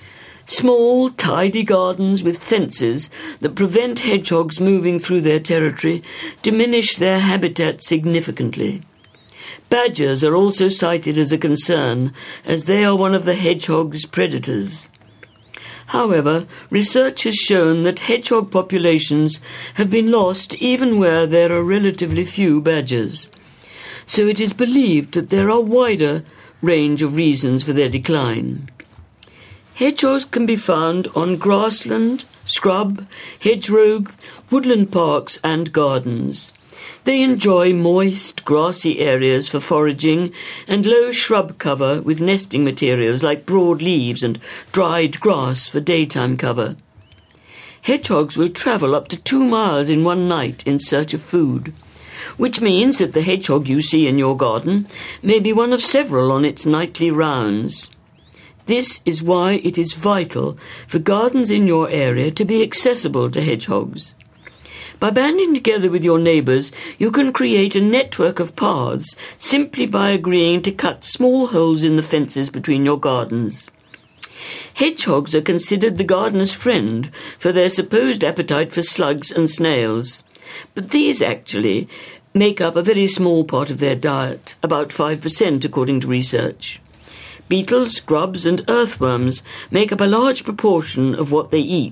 Small, tidy gardens with fences that prevent hedgehogs moving through their territory diminish their habitat significantly. Badgers are also cited as a concern, as they are one of the hedgehog's predators. However, research has shown that hedgehog populations have been lost even where there are relatively few badgers. So it is believed that there are a wider range of reasons for their decline. Hedgehogs can be found on grassland, scrub, hedgerow, woodland parks and gardens. They enjoy moist, grassy areas for foraging and low shrub cover with nesting materials like broad leaves and dried grass for daytime cover. Hedgehogs will travel up to two miles in one night in search of food, which means that the hedgehog you see in your garden may be one of several on its nightly rounds. This is why it is vital for gardens in your area to be accessible to hedgehogs. By banding together with your neighbours, you can create a network of paths simply by agreeing to cut small holes in the fences between your gardens. Hedgehogs are considered the gardener's friend for their supposed appetite for slugs and snails, but these actually make up a very small part of their diet, about five percent according to research. Beetles, grubs and earthworms make up a large proportion of what they eat,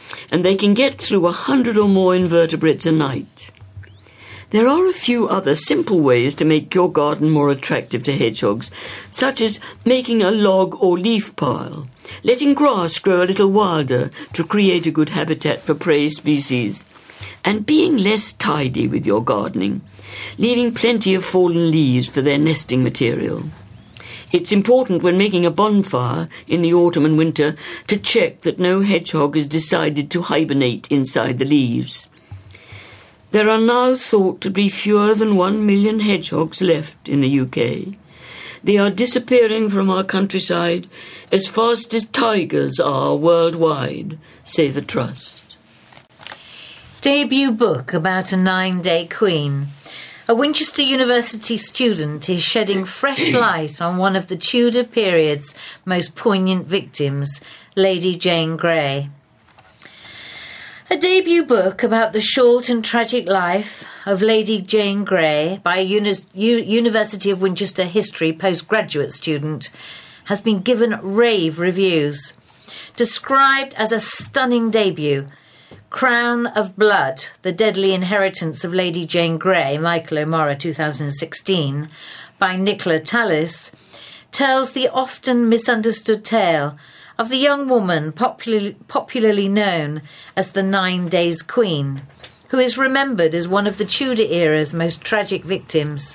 and they can get through a hundred or more invertebrates a night. There are a few other simple ways to make your garden more attractive to hedgehogs, such as making a log or leaf pile, letting grass grow a little wilder to create a good habitat for prey species, and being less tidy with your gardening, leaving plenty of fallen leaves for their nesting material. It's important when making a bonfire in the autumn and winter to check that no hedgehog has decided to hibernate inside the leaves. There are now thought to be fewer than one million hedgehogs left in the U K. They are disappearing from our countryside as fast as tigers are worldwide, say the Trust. Debut book about a nine-day queen. A Winchester University student is shedding fresh light on one of the Tudor period's most poignant victims, Lady Jane Grey. A debut book about the short and tragic life of Lady Jane Grey by a Uni- U- University of Winchester history postgraduate student has been given rave reviews. Described as a stunning debut, Crown of Blood, The Deadly Inheritance of Lady Jane Grey, Michael O'Mara two thousand sixteen, by Nicola Tallis, tells the often misunderstood tale of the young woman popularly, popularly known as the Nine Days Queen, who is remembered as one of the Tudor era's most tragic victims.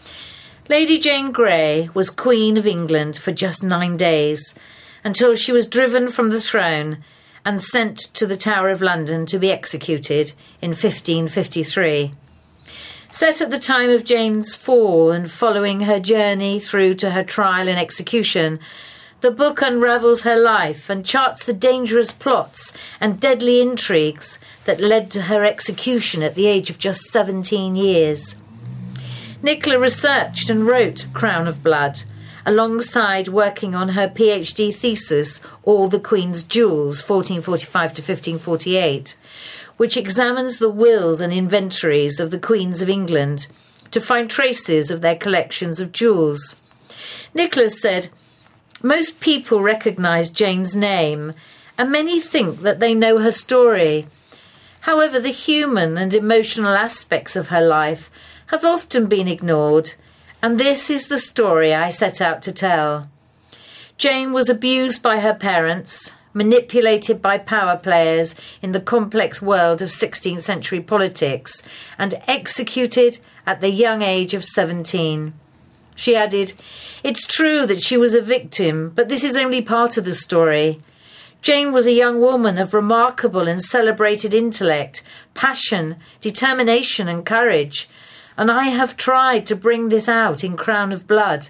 Lady Jane Grey was Queen of England for just nine days, until she was driven from the throne and sent to the Tower of London to be executed in fifteen fifty-three. Set at the time of Jane's fall and following her journey through to her trial and execution, the book unravels her life and charts the dangerous plots and deadly intrigues that led to her execution at the age of just seventeen years. Nicola researched and wrote Crown of Blood, alongside working on her PhD thesis, All the Queen's Jewels, fourteen forty-five to fifteen forty-eight, which examines the wills and inventories of the Queens of England to find traces of their collections of jewels. Nicola said, "Most people recognise Jane's name, and many think that they know her story. However, the human and emotional aspects of her life have often been ignored, and this is the story I set out to tell. Jane was abused by her parents, manipulated by power players in the complex world of sixteenth century politics, and executed at the young age of seventeen. She added, "It's true that she was a victim, but this is only part of the story. Jane was a young woman of remarkable and celebrated intellect, passion, determination and courage, and I have tried to bring this out in Crown of Blood."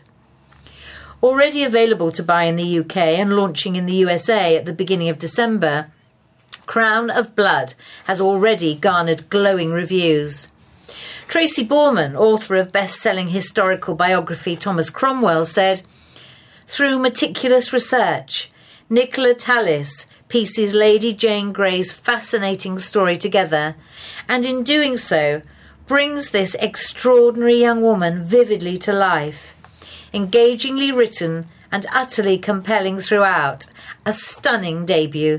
Already available to buy in the U K and launching in the U S A at the beginning of December, Crown of Blood has already garnered glowing reviews. Tracy Borman, author of best-selling historical biography Thomas Cromwell, said, "Through meticulous research, Nicola Tallis pieces Lady Jane Grey's fascinating story together, and in doing so, brings this extraordinary young woman vividly to life. Engagingly written and utterly compelling throughout, a stunning debut."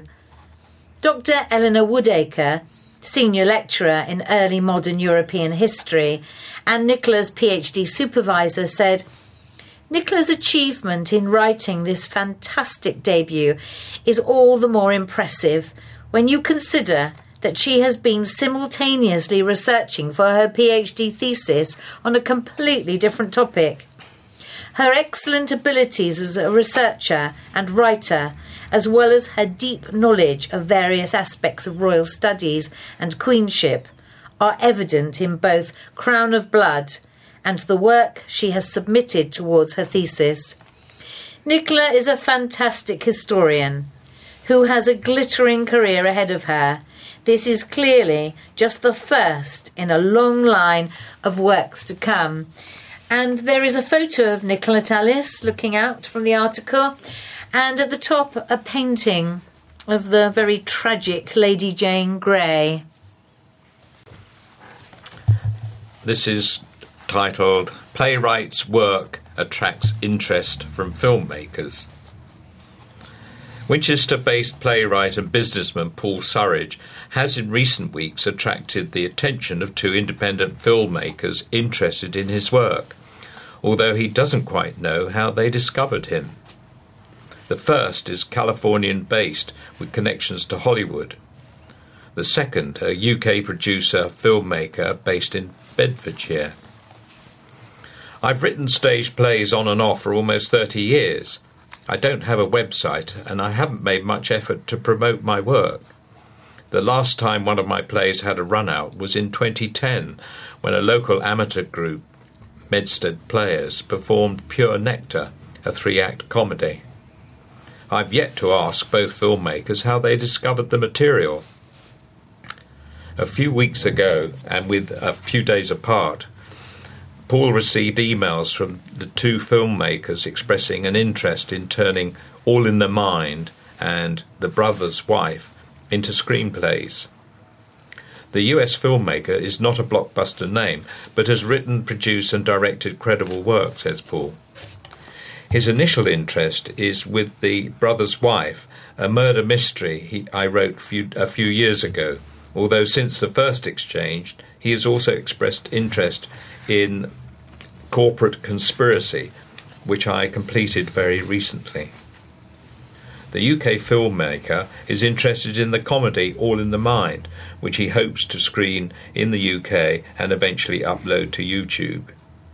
Doctor Eleanor Woodacre, senior lecturer in early modern European history and Nicola's PhD supervisor, said, "Nicola's achievement in writing this fantastic debut is all the more impressive when you consider that she has been simultaneously researching for her PhD thesis on a completely different topic. Her excellent abilities as a researcher and writer, as well as her deep knowledge of various aspects of royal studies and queenship, are evident in both Crown of Blood and the work she has submitted towards her thesis. Nicola is a fantastic historian who has a glittering career ahead of her. This is clearly just the first in a long line of works to come." And there is a photo of Nicola Tallis looking out from the article, and at the top a painting of the very tragic Lady Jane Grey. This is titled "Playwright's Work Attracts Interest from Filmmakers." Winchester-based playwright and businessman Paul Surridge has in recent weeks attracted the attention of two independent filmmakers interested in his work, although he doesn't quite know how they discovered him. The first is Californian-based with connections to Hollywood. The second, a U K producer, filmmaker based in Bedfordshire. I've written stage plays on and off for almost thirty years. I don't have a website, and I haven't made much effort to promote my work. The last time one of my plays had a run-out was in twenty ten, when a local amateur group, Medstead Players, performed Pure Nectar, a three-act comedy. I've yet to ask both filmmakers how they discovered the material. A few weeks ago, and with a few days apart, Paul received emails from the two filmmakers expressing an interest in turning All in the Mind and The Brother's Wife into screenplays. The U S filmmaker is not a blockbuster name, but has written, produced and directed credible work, says Paul. His initial interest is with The Brother's Wife, a murder mystery he, I wrote few, a few years ago, although since the first exchange he has also expressed interest in Corporate Conspiracy, which I completed very recently. The U K filmmaker is interested in the comedy All in the Mind, which he hopes to screen in the U K and eventually upload to YouTube.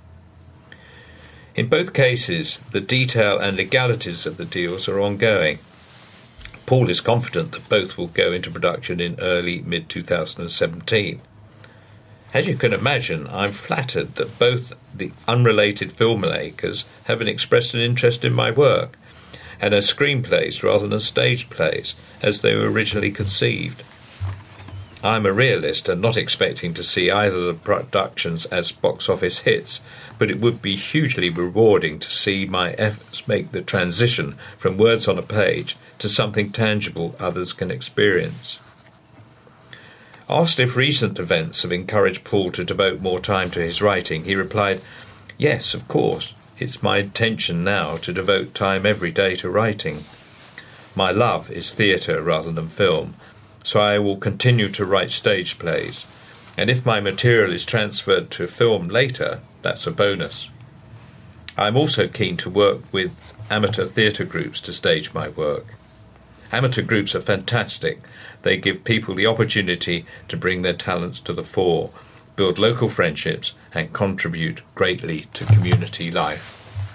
In both cases, the detail and legalities of the deals are ongoing. Paul is confident that both will go into production in early mid twenty seventeen. As you can imagine, I'm flattered that both the unrelated filmmakers have expressed an interest in my work, and as screenplays rather than stage plays, as they were originally conceived. I'm a realist and not expecting to see either of the productions as box office hits, but it would be hugely rewarding to see my efforts make the transition from words on a page to something tangible others can experience. Asked if recent events have encouraged Paul to devote more time to his writing, he replied, "Yes, of course. It's my intention now to devote time every day to writing. My love is theatre rather than film, so I will continue to write stage plays, and if my material is transferred to film later, that's a bonus. I'm also keen to work with amateur theatre groups to stage my work. Amateur groups are fantastic. They give people the opportunity to bring their talents to the fore, build local friendships, and contribute greatly to community life."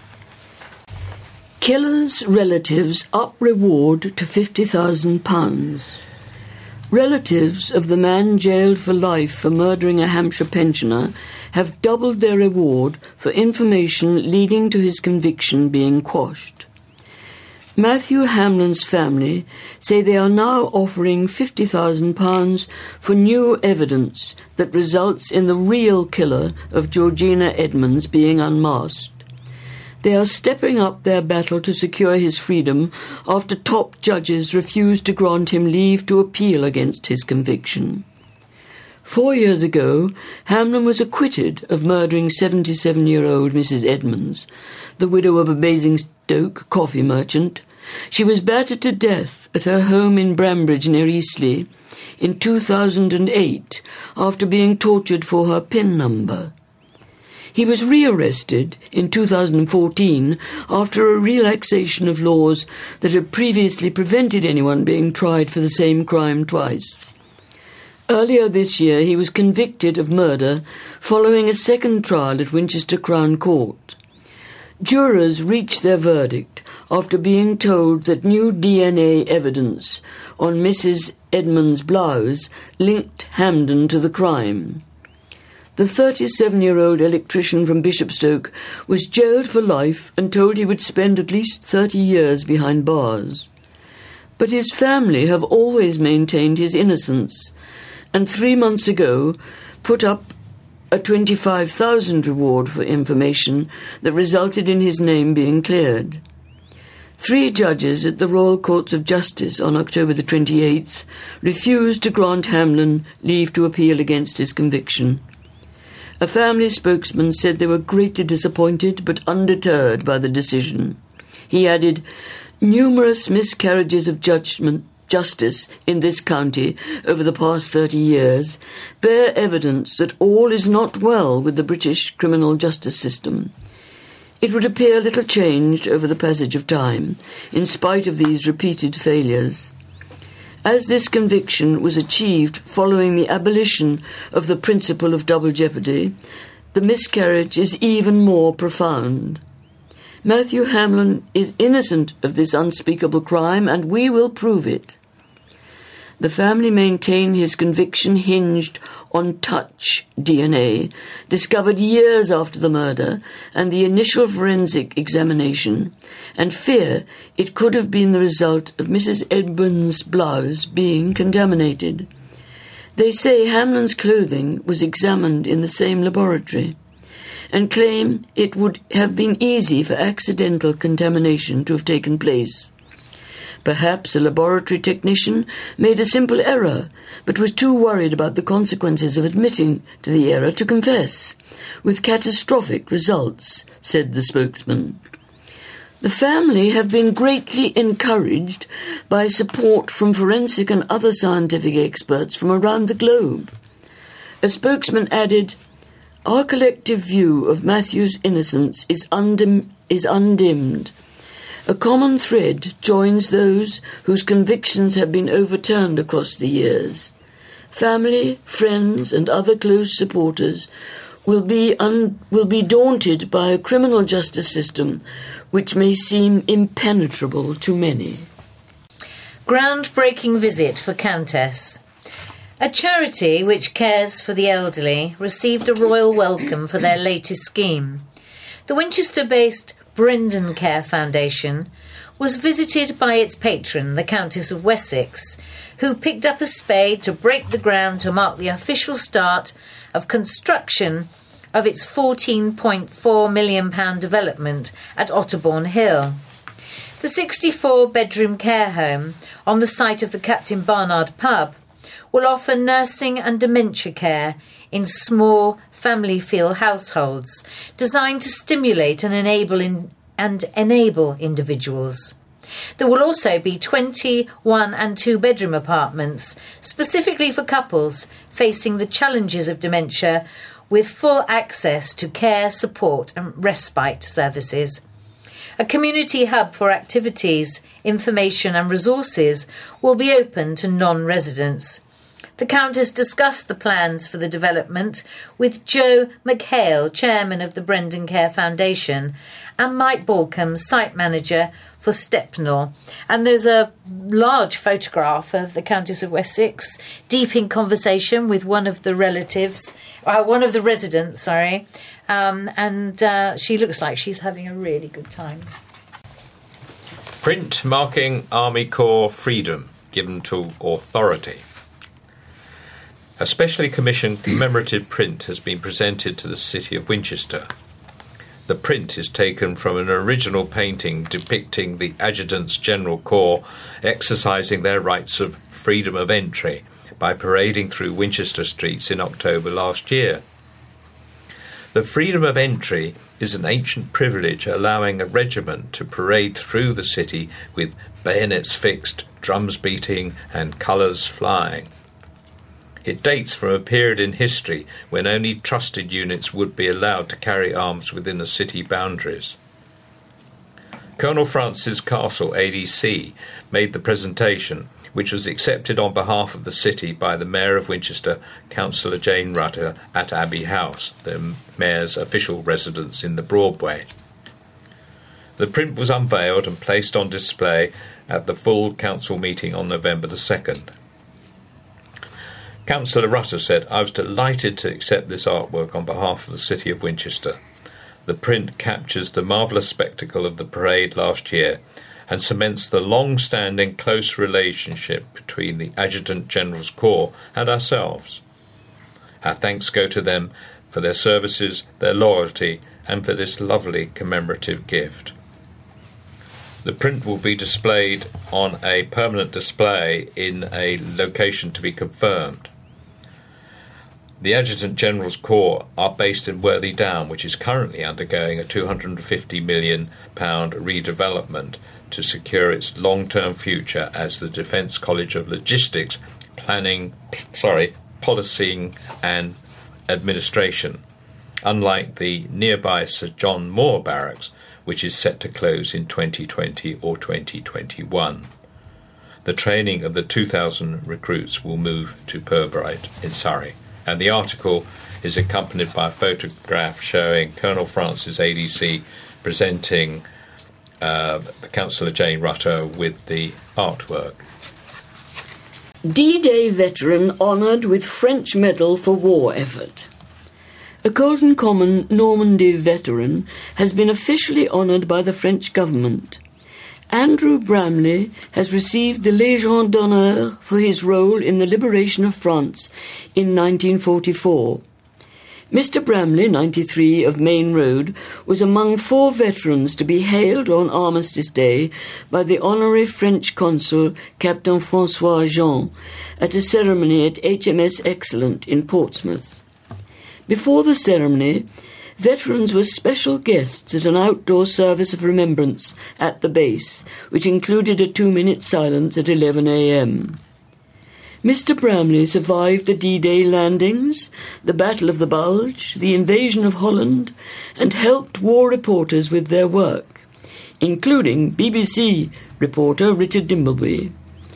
Killer's relatives up reward to fifty thousand pounds. Relatives of the man jailed for life for murdering a Hampshire pensioner have doubled their reward for information leading to his conviction being quashed. Matthew Hamlin's family say they are now offering fifty thousand pounds for new evidence that results in the real killer of Georgina Edmonds being unmasked. They are stepping up their battle to secure his freedom after top judges refused to grant him leave to appeal against his conviction. Four years ago, Hamlin was acquitted of murdering seventy-seven-year-old Missus Edmonds, the widow of a Basingstoke coffee merchant. She was battered to death at her home in Brambridge near Eastleigh in two thousand eight after being tortured for her PIN number. He was rearrested in two thousand fourteen after a relaxation of laws that had previously prevented anyone being tried for the same crime twice. Earlier this year, he was convicted of murder following a second trial at Winchester Crown Court. Jurors reached their verdict after being told that new D N A evidence on Missus Edmonds' blouse linked Hampden to the crime. The thirty-seven-year-old electrician from Bishopstoke was jailed for life and told he would spend at least thirty years behind bars. But his family have always maintained his innocence, and three months ago put up a twenty-five thousand reward for information that resulted in his name being cleared. Three judges at the Royal Courts of Justice on October the twenty-eighth refused to grant Hamlin leave to appeal against his conviction. A family spokesman said they were greatly disappointed but undeterred by the decision. He added, numerous miscarriages of judgment, justice in this county over the past thirty years bear evidence that all is not well with the British criminal justice system. It would appear little changed over the passage of time, in spite of these repeated failures. As this conviction was achieved following the abolition of the principle of double jeopardy, the miscarriage is even more profound. Matthew Hamlin is innocent of this unspeakable crime, and we will prove it. The family maintain his conviction hinged on touch D N A, discovered years after the murder and the initial forensic examination, and fear it could have been the result of Missus Edmonds' blouse being contaminated. They say Hamlin's clothing was examined in the same laboratory, and claim it would have been easy for accidental contamination to have taken place. Perhaps a laboratory technician made a simple error, but was too worried about the consequences of admitting to the error to confess, with catastrophic results, said the spokesman. The family have been greatly encouraged by support from forensic and other scientific experts from around the globe. A spokesman added, "Our collective view of Matthew's innocence is, undim- is undimmed. A common thread joins those whose convictions have been overturned across the years. Family, friends, and other close supporters will be un- will be daunted by a criminal justice system which may seem impenetrable to many." Groundbreaking visit for Countess. A charity which cares for the elderly received a royal welcome for their latest scheme. The Winchester-based Brendan Care Foundation was visited by its patron, the Countess of Wessex, who picked up a spade to break the ground to mark the official start of construction of its fourteen point four million pounds development at Otterbourne Hill. The sixty-four bedroom care home on the site of the Captain Barnard pub will offer nursing and dementia care in small family feel households, designed to stimulate and enable in, and enable individuals. There will also be twenty one and two bedroom apartments specifically for couples facing the challenges of dementia, with full access to care, support and respite services. A community hub for activities, information and resources will be open to non-residents. The Countess discussed the plans for the development with Joe McHale, chairman of the Brendan Care Foundation, and Mike Balcombe, site manager for Stepnell. And there's a large photograph of the Countess of Wessex, deep in conversation with one of the relatives, uh, one of the residents, sorry, um, and uh, she looks like she's having a really good time. Print marking Army Corps freedom given to authority. A specially commissioned commemorative print has been presented to the city of Winchester. The print is taken from an original painting depicting the Adjutants General Corps exercising their rights of freedom of entry by parading through Winchester streets in October last year. The freedom of entry is an ancient privilege allowing a regiment to parade through the city with bayonets fixed, drums beating and colours flying. It dates from a period in history when only trusted units would be allowed to carry arms within the city boundaries. Colonel Francis Castle, A D C, made the presentation, which was accepted on behalf of the city by the Mayor of Winchester, Councillor Jane Rutter, at Abbey House, the Mayor's official residence in the Broadway. The print was unveiled and placed on display at the full council meeting on November the second. Councillor Rutter said, "I was delighted to accept this artwork on behalf of the city of Winchester. The print captures the marvellous spectacle of the parade last year and cements the long-standing close relationship between the Adjutant General's Corps and ourselves. Our thanks go to them for their services, their loyalty, and for this lovely commemorative gift." The print will be displayed on a permanent display in a location to be confirmed. The Adjutant General's Corps are based in Worthy Down, which is currently undergoing a two hundred fifty million pounds redevelopment to secure its long-term future as the Defence College of Logistics, Planning, sorry, Policing and Administration, unlike the nearby Sir John Moore Barracks, which is set to close in twenty twenty or twenty twenty-one. The training of the two thousand recruits will move to Pirbright in Surrey. And the article is accompanied by a photograph showing Colonel Francis A D C presenting uh, Councillor Jane Rutter with the artwork. D-Day veteran honoured with French Medal for War Effort. A Colton Common Normandy veteran has been officially honoured by the French government. Andrew Bramley has received the Légion d'honneur for his role in the liberation of France in nineteen forty-four. Mister Bramley, ninety-three, of Main Road, was among four veterans to be hailed on Armistice Day by the honorary French consul Captain François Jean at a ceremony at H M S Excellent in Portsmouth. Before the ceremony, veterans were special guests at an outdoor service of remembrance at the base, which included a two-minute silence at eleven a.m. Mister Bramley survived the D-Day landings, the Battle of the Bulge, the invasion of Holland, and helped war reporters with their work, including B B C reporter Richard Dimbleby.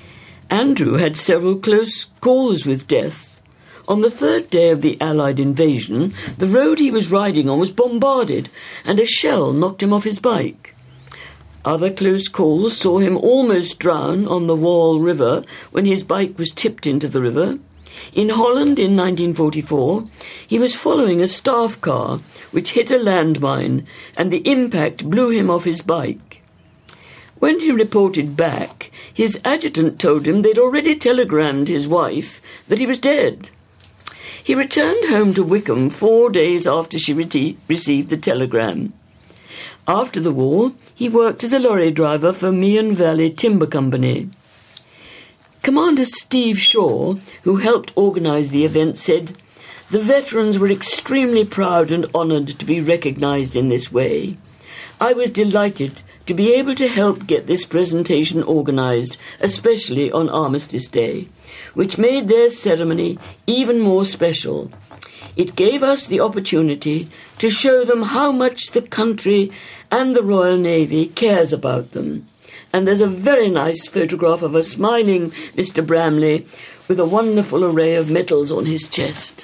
Andrew had several close calls with death. On the third day of the Allied invasion, the road he was riding on was bombarded, and a shell knocked him off his bike. Other close calls saw him almost drown on the Wall River when his bike was tipped into the river. In Holland in nineteen forty-four, he was following a staff car which hit a landmine, and the impact blew him off his bike. When he reported back, his adjutant told him they'd already telegrammed his wife that he was dead. He returned home to Wickham four days after she re- received the telegram. After the war, he worked as a lorry driver for Meon Valley Timber Company. Commander Steve Shaw, who helped organise the event, said, "The veterans were extremely proud and honoured to be recognised in this way. I was delighted to be able to help get this presentation organised, especially on Armistice Day, which made their ceremony even more special. It gave us the opportunity to show them how much the country and the Royal Navy cares about them." And there's a very nice photograph of a smiling Mister Bramley with a wonderful array of medals on his chest.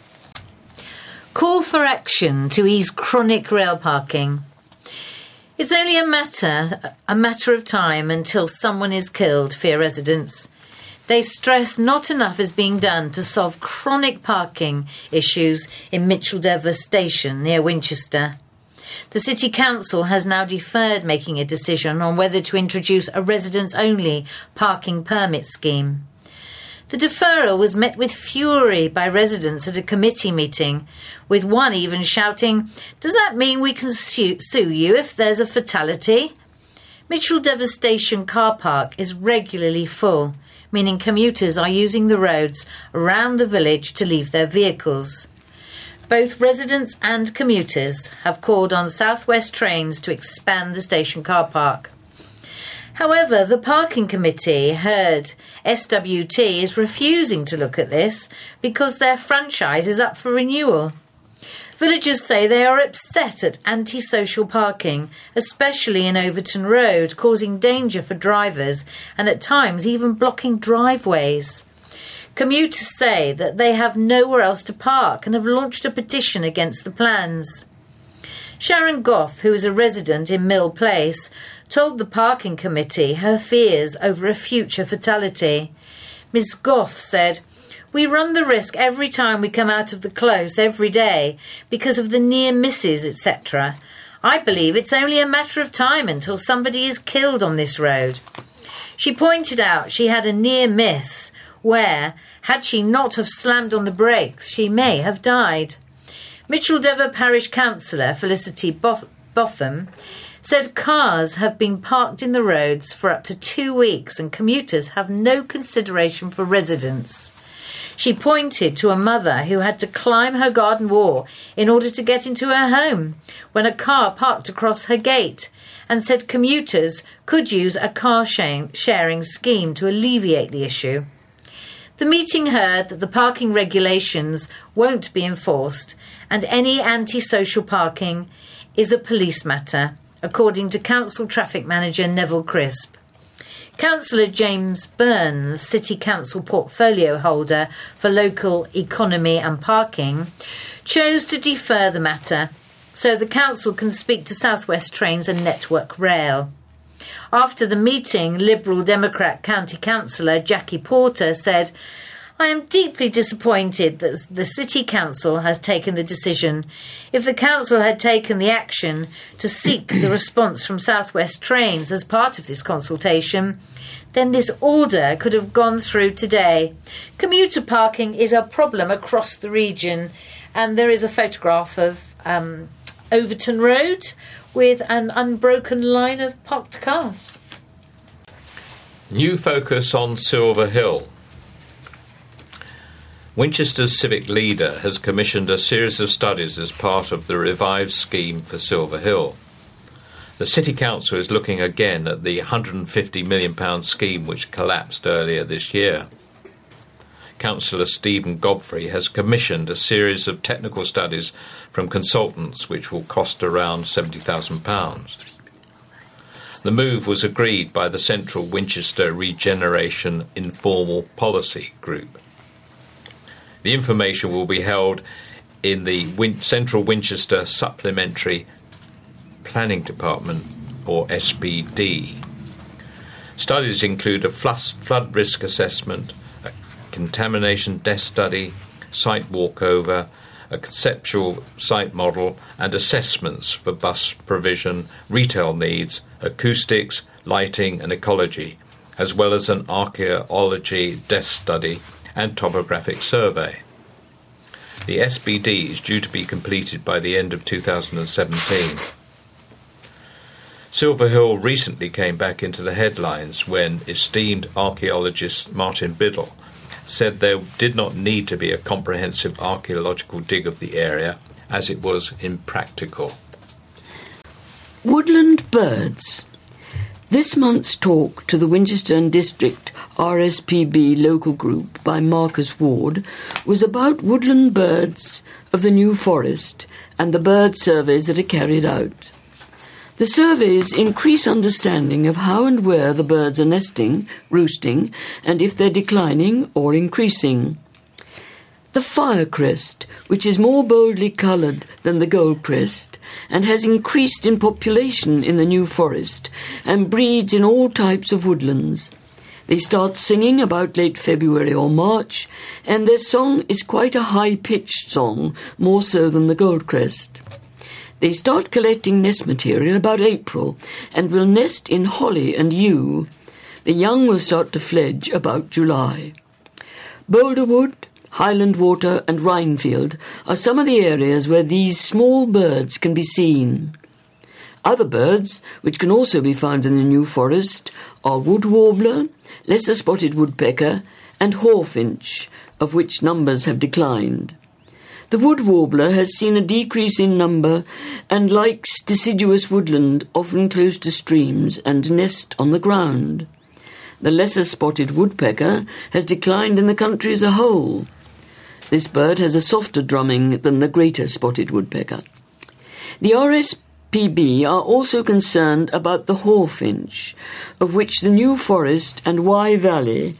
Call for action to ease chronic rail parking. It's only a matter, a matter of time until someone is killed, fear residents. They stress not enough is being done to solve chronic parking issues in Micheldever Station near Winchester. The City Council has now deferred making a decision on whether to introduce a residents-only parking permit scheme. The deferral was met with fury by residents at a committee meeting, with one even shouting, "Does that mean we can sue, sue you if there's a fatality?" Micheldever Station car park is regularly full, meaning commuters are using the roads around the village to leave their vehicles. Both residents and commuters have called on South West Trains to expand the station car park. However, the parking committee heard S W T is refusing to look at this because their franchise is up for renewal. Villagers say they are upset at antisocial parking, especially in Overton Road, causing danger for drivers and at times even blocking driveways. Commuters say that they have nowhere else to park and have launched a petition against the plans. Sharon Goff, who is a resident in Mill Place, told the parking committee her fears over a future fatality. Miss Goff said, "We run the risk every time we come out of the close every day because of the near misses, et cetera. I believe it's only a matter of time until somebody is killed on this road." She pointed out she had a near miss where, had she not have slammed on the brakes, she may have died. Micheldever Parish Councillor Felicity Both- Botham said cars have been parked in the roads for up to two weeks and commuters have no consideration for residents. She pointed to a mother who had to climb her garden wall in order to get into her home when a car parked across her gate, and said commuters could use a car sharing scheme to alleviate the issue. The meeting heard that the parking regulations won't be enforced and any antisocial parking is a police matter, according to Council Traffic Manager Neville Crisp. Councillor James Burns, City Council portfolio holder for local economy and parking, chose to defer the matter so the council can speak to South West Trains and Network Rail. After the meeting, Liberal Democrat County Councillor Jackie Porter said, "I am deeply disappointed that the City Council has taken the decision. If the Council had taken the action to seek the response from South West Trains as part of this consultation, then this order could have gone through today. Commuter parking is a problem across the region," and there is a photograph of um, Overton Road with an unbroken line of parked cars. New focus on Silver Hill. Winchester's civic leader has commissioned a series of studies as part of the revived scheme for Silver Hill. The City Council is looking again at the one hundred fifty million pounds scheme which collapsed earlier this year. Councillor Stephen Godfrey has commissioned a series of technical studies from consultants which will cost around seventy thousand pounds. The move was agreed by the Central Winchester Regeneration Informal Policy Group. The information will be held in the Win- Central Winchester Supplementary Planning Department, or S P D. Studies include a flood risk assessment, a contamination desk study, site walkover, a conceptual site model, and assessments for bus provision, retail needs, acoustics, lighting and ecology, as well as an archaeology desk study and topographic survey. The S B D is due to be completed by the end of two thousand seventeen. Silver Hill recently came back into the headlines when esteemed archaeologist Martin Biddle said there did not need to be a comprehensive archaeological dig of the area as it was impractical. Woodland birds. This month's talk to the Winchester and District R S P B local group by Marcus Ward was about woodland birds of the New Forest and the bird surveys that are carried out. The surveys increase understanding of how and where the birds are nesting, roosting, and if they're declining or increasing. The firecrest, which is more boldly coloured than the goldcrest, and has increased in population in the New Forest, and breeds in all types of woodlands. They start singing about late February or March, and their song is quite a high-pitched song, more so than the goldcrest. They start collecting nest material about April and will nest in holly and yew. The young will start to fledge about July. Boulderwood, Highland Water and Rhinefield are some of the areas where these small birds can be seen. Other birds, which can also be found in the New Forest, are wood warbler, lesser spotted woodpecker and hawfinch, of which numbers have declined. The wood warbler has seen a decrease in number and likes deciduous woodland, often close to streams, and nest on the ground. The lesser spotted woodpecker has declined in the country as a whole. This bird has a softer drumming than the greater spotted woodpecker. The R S P B are also concerned about the hawfinch, of which the New Forest and Wye Valley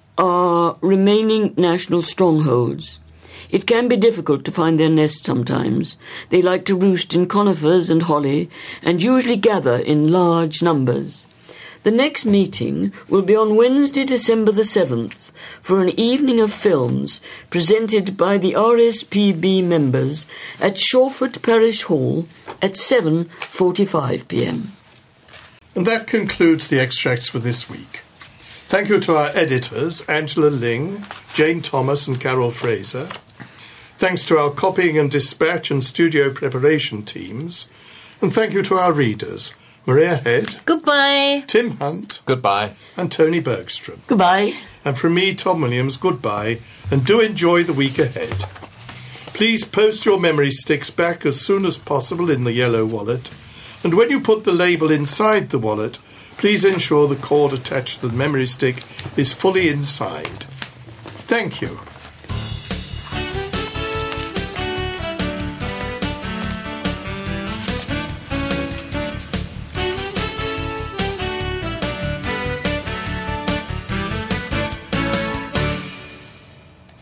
are remaining national strongholds. It can be difficult to find their nest sometimes. They like to roost in conifers and holly and usually gather in large numbers. The next meeting will be on Wednesday, December the seventh, for an evening of films presented by the R S P B members at Shawford Parish Hall at seven forty-five p m. And that concludes the extracts for this week. Thank you to our editors, Angela Ling, Jane Thomas and Carol Fraser. Thanks to our copying and dispatch and studio preparation teams. And thank you to our readers, Maria Head, Goodbye. Tim Hunt, Goodbye. and Tony Bergstrom. Goodbye. And from me, Tom Williams, goodbye, and do enjoy the week ahead. Please post your memory sticks back as soon as possible in the yellow wallet, and when you put the label inside the wallet, please ensure the cord attached to the memory stick is fully inside. Thank you.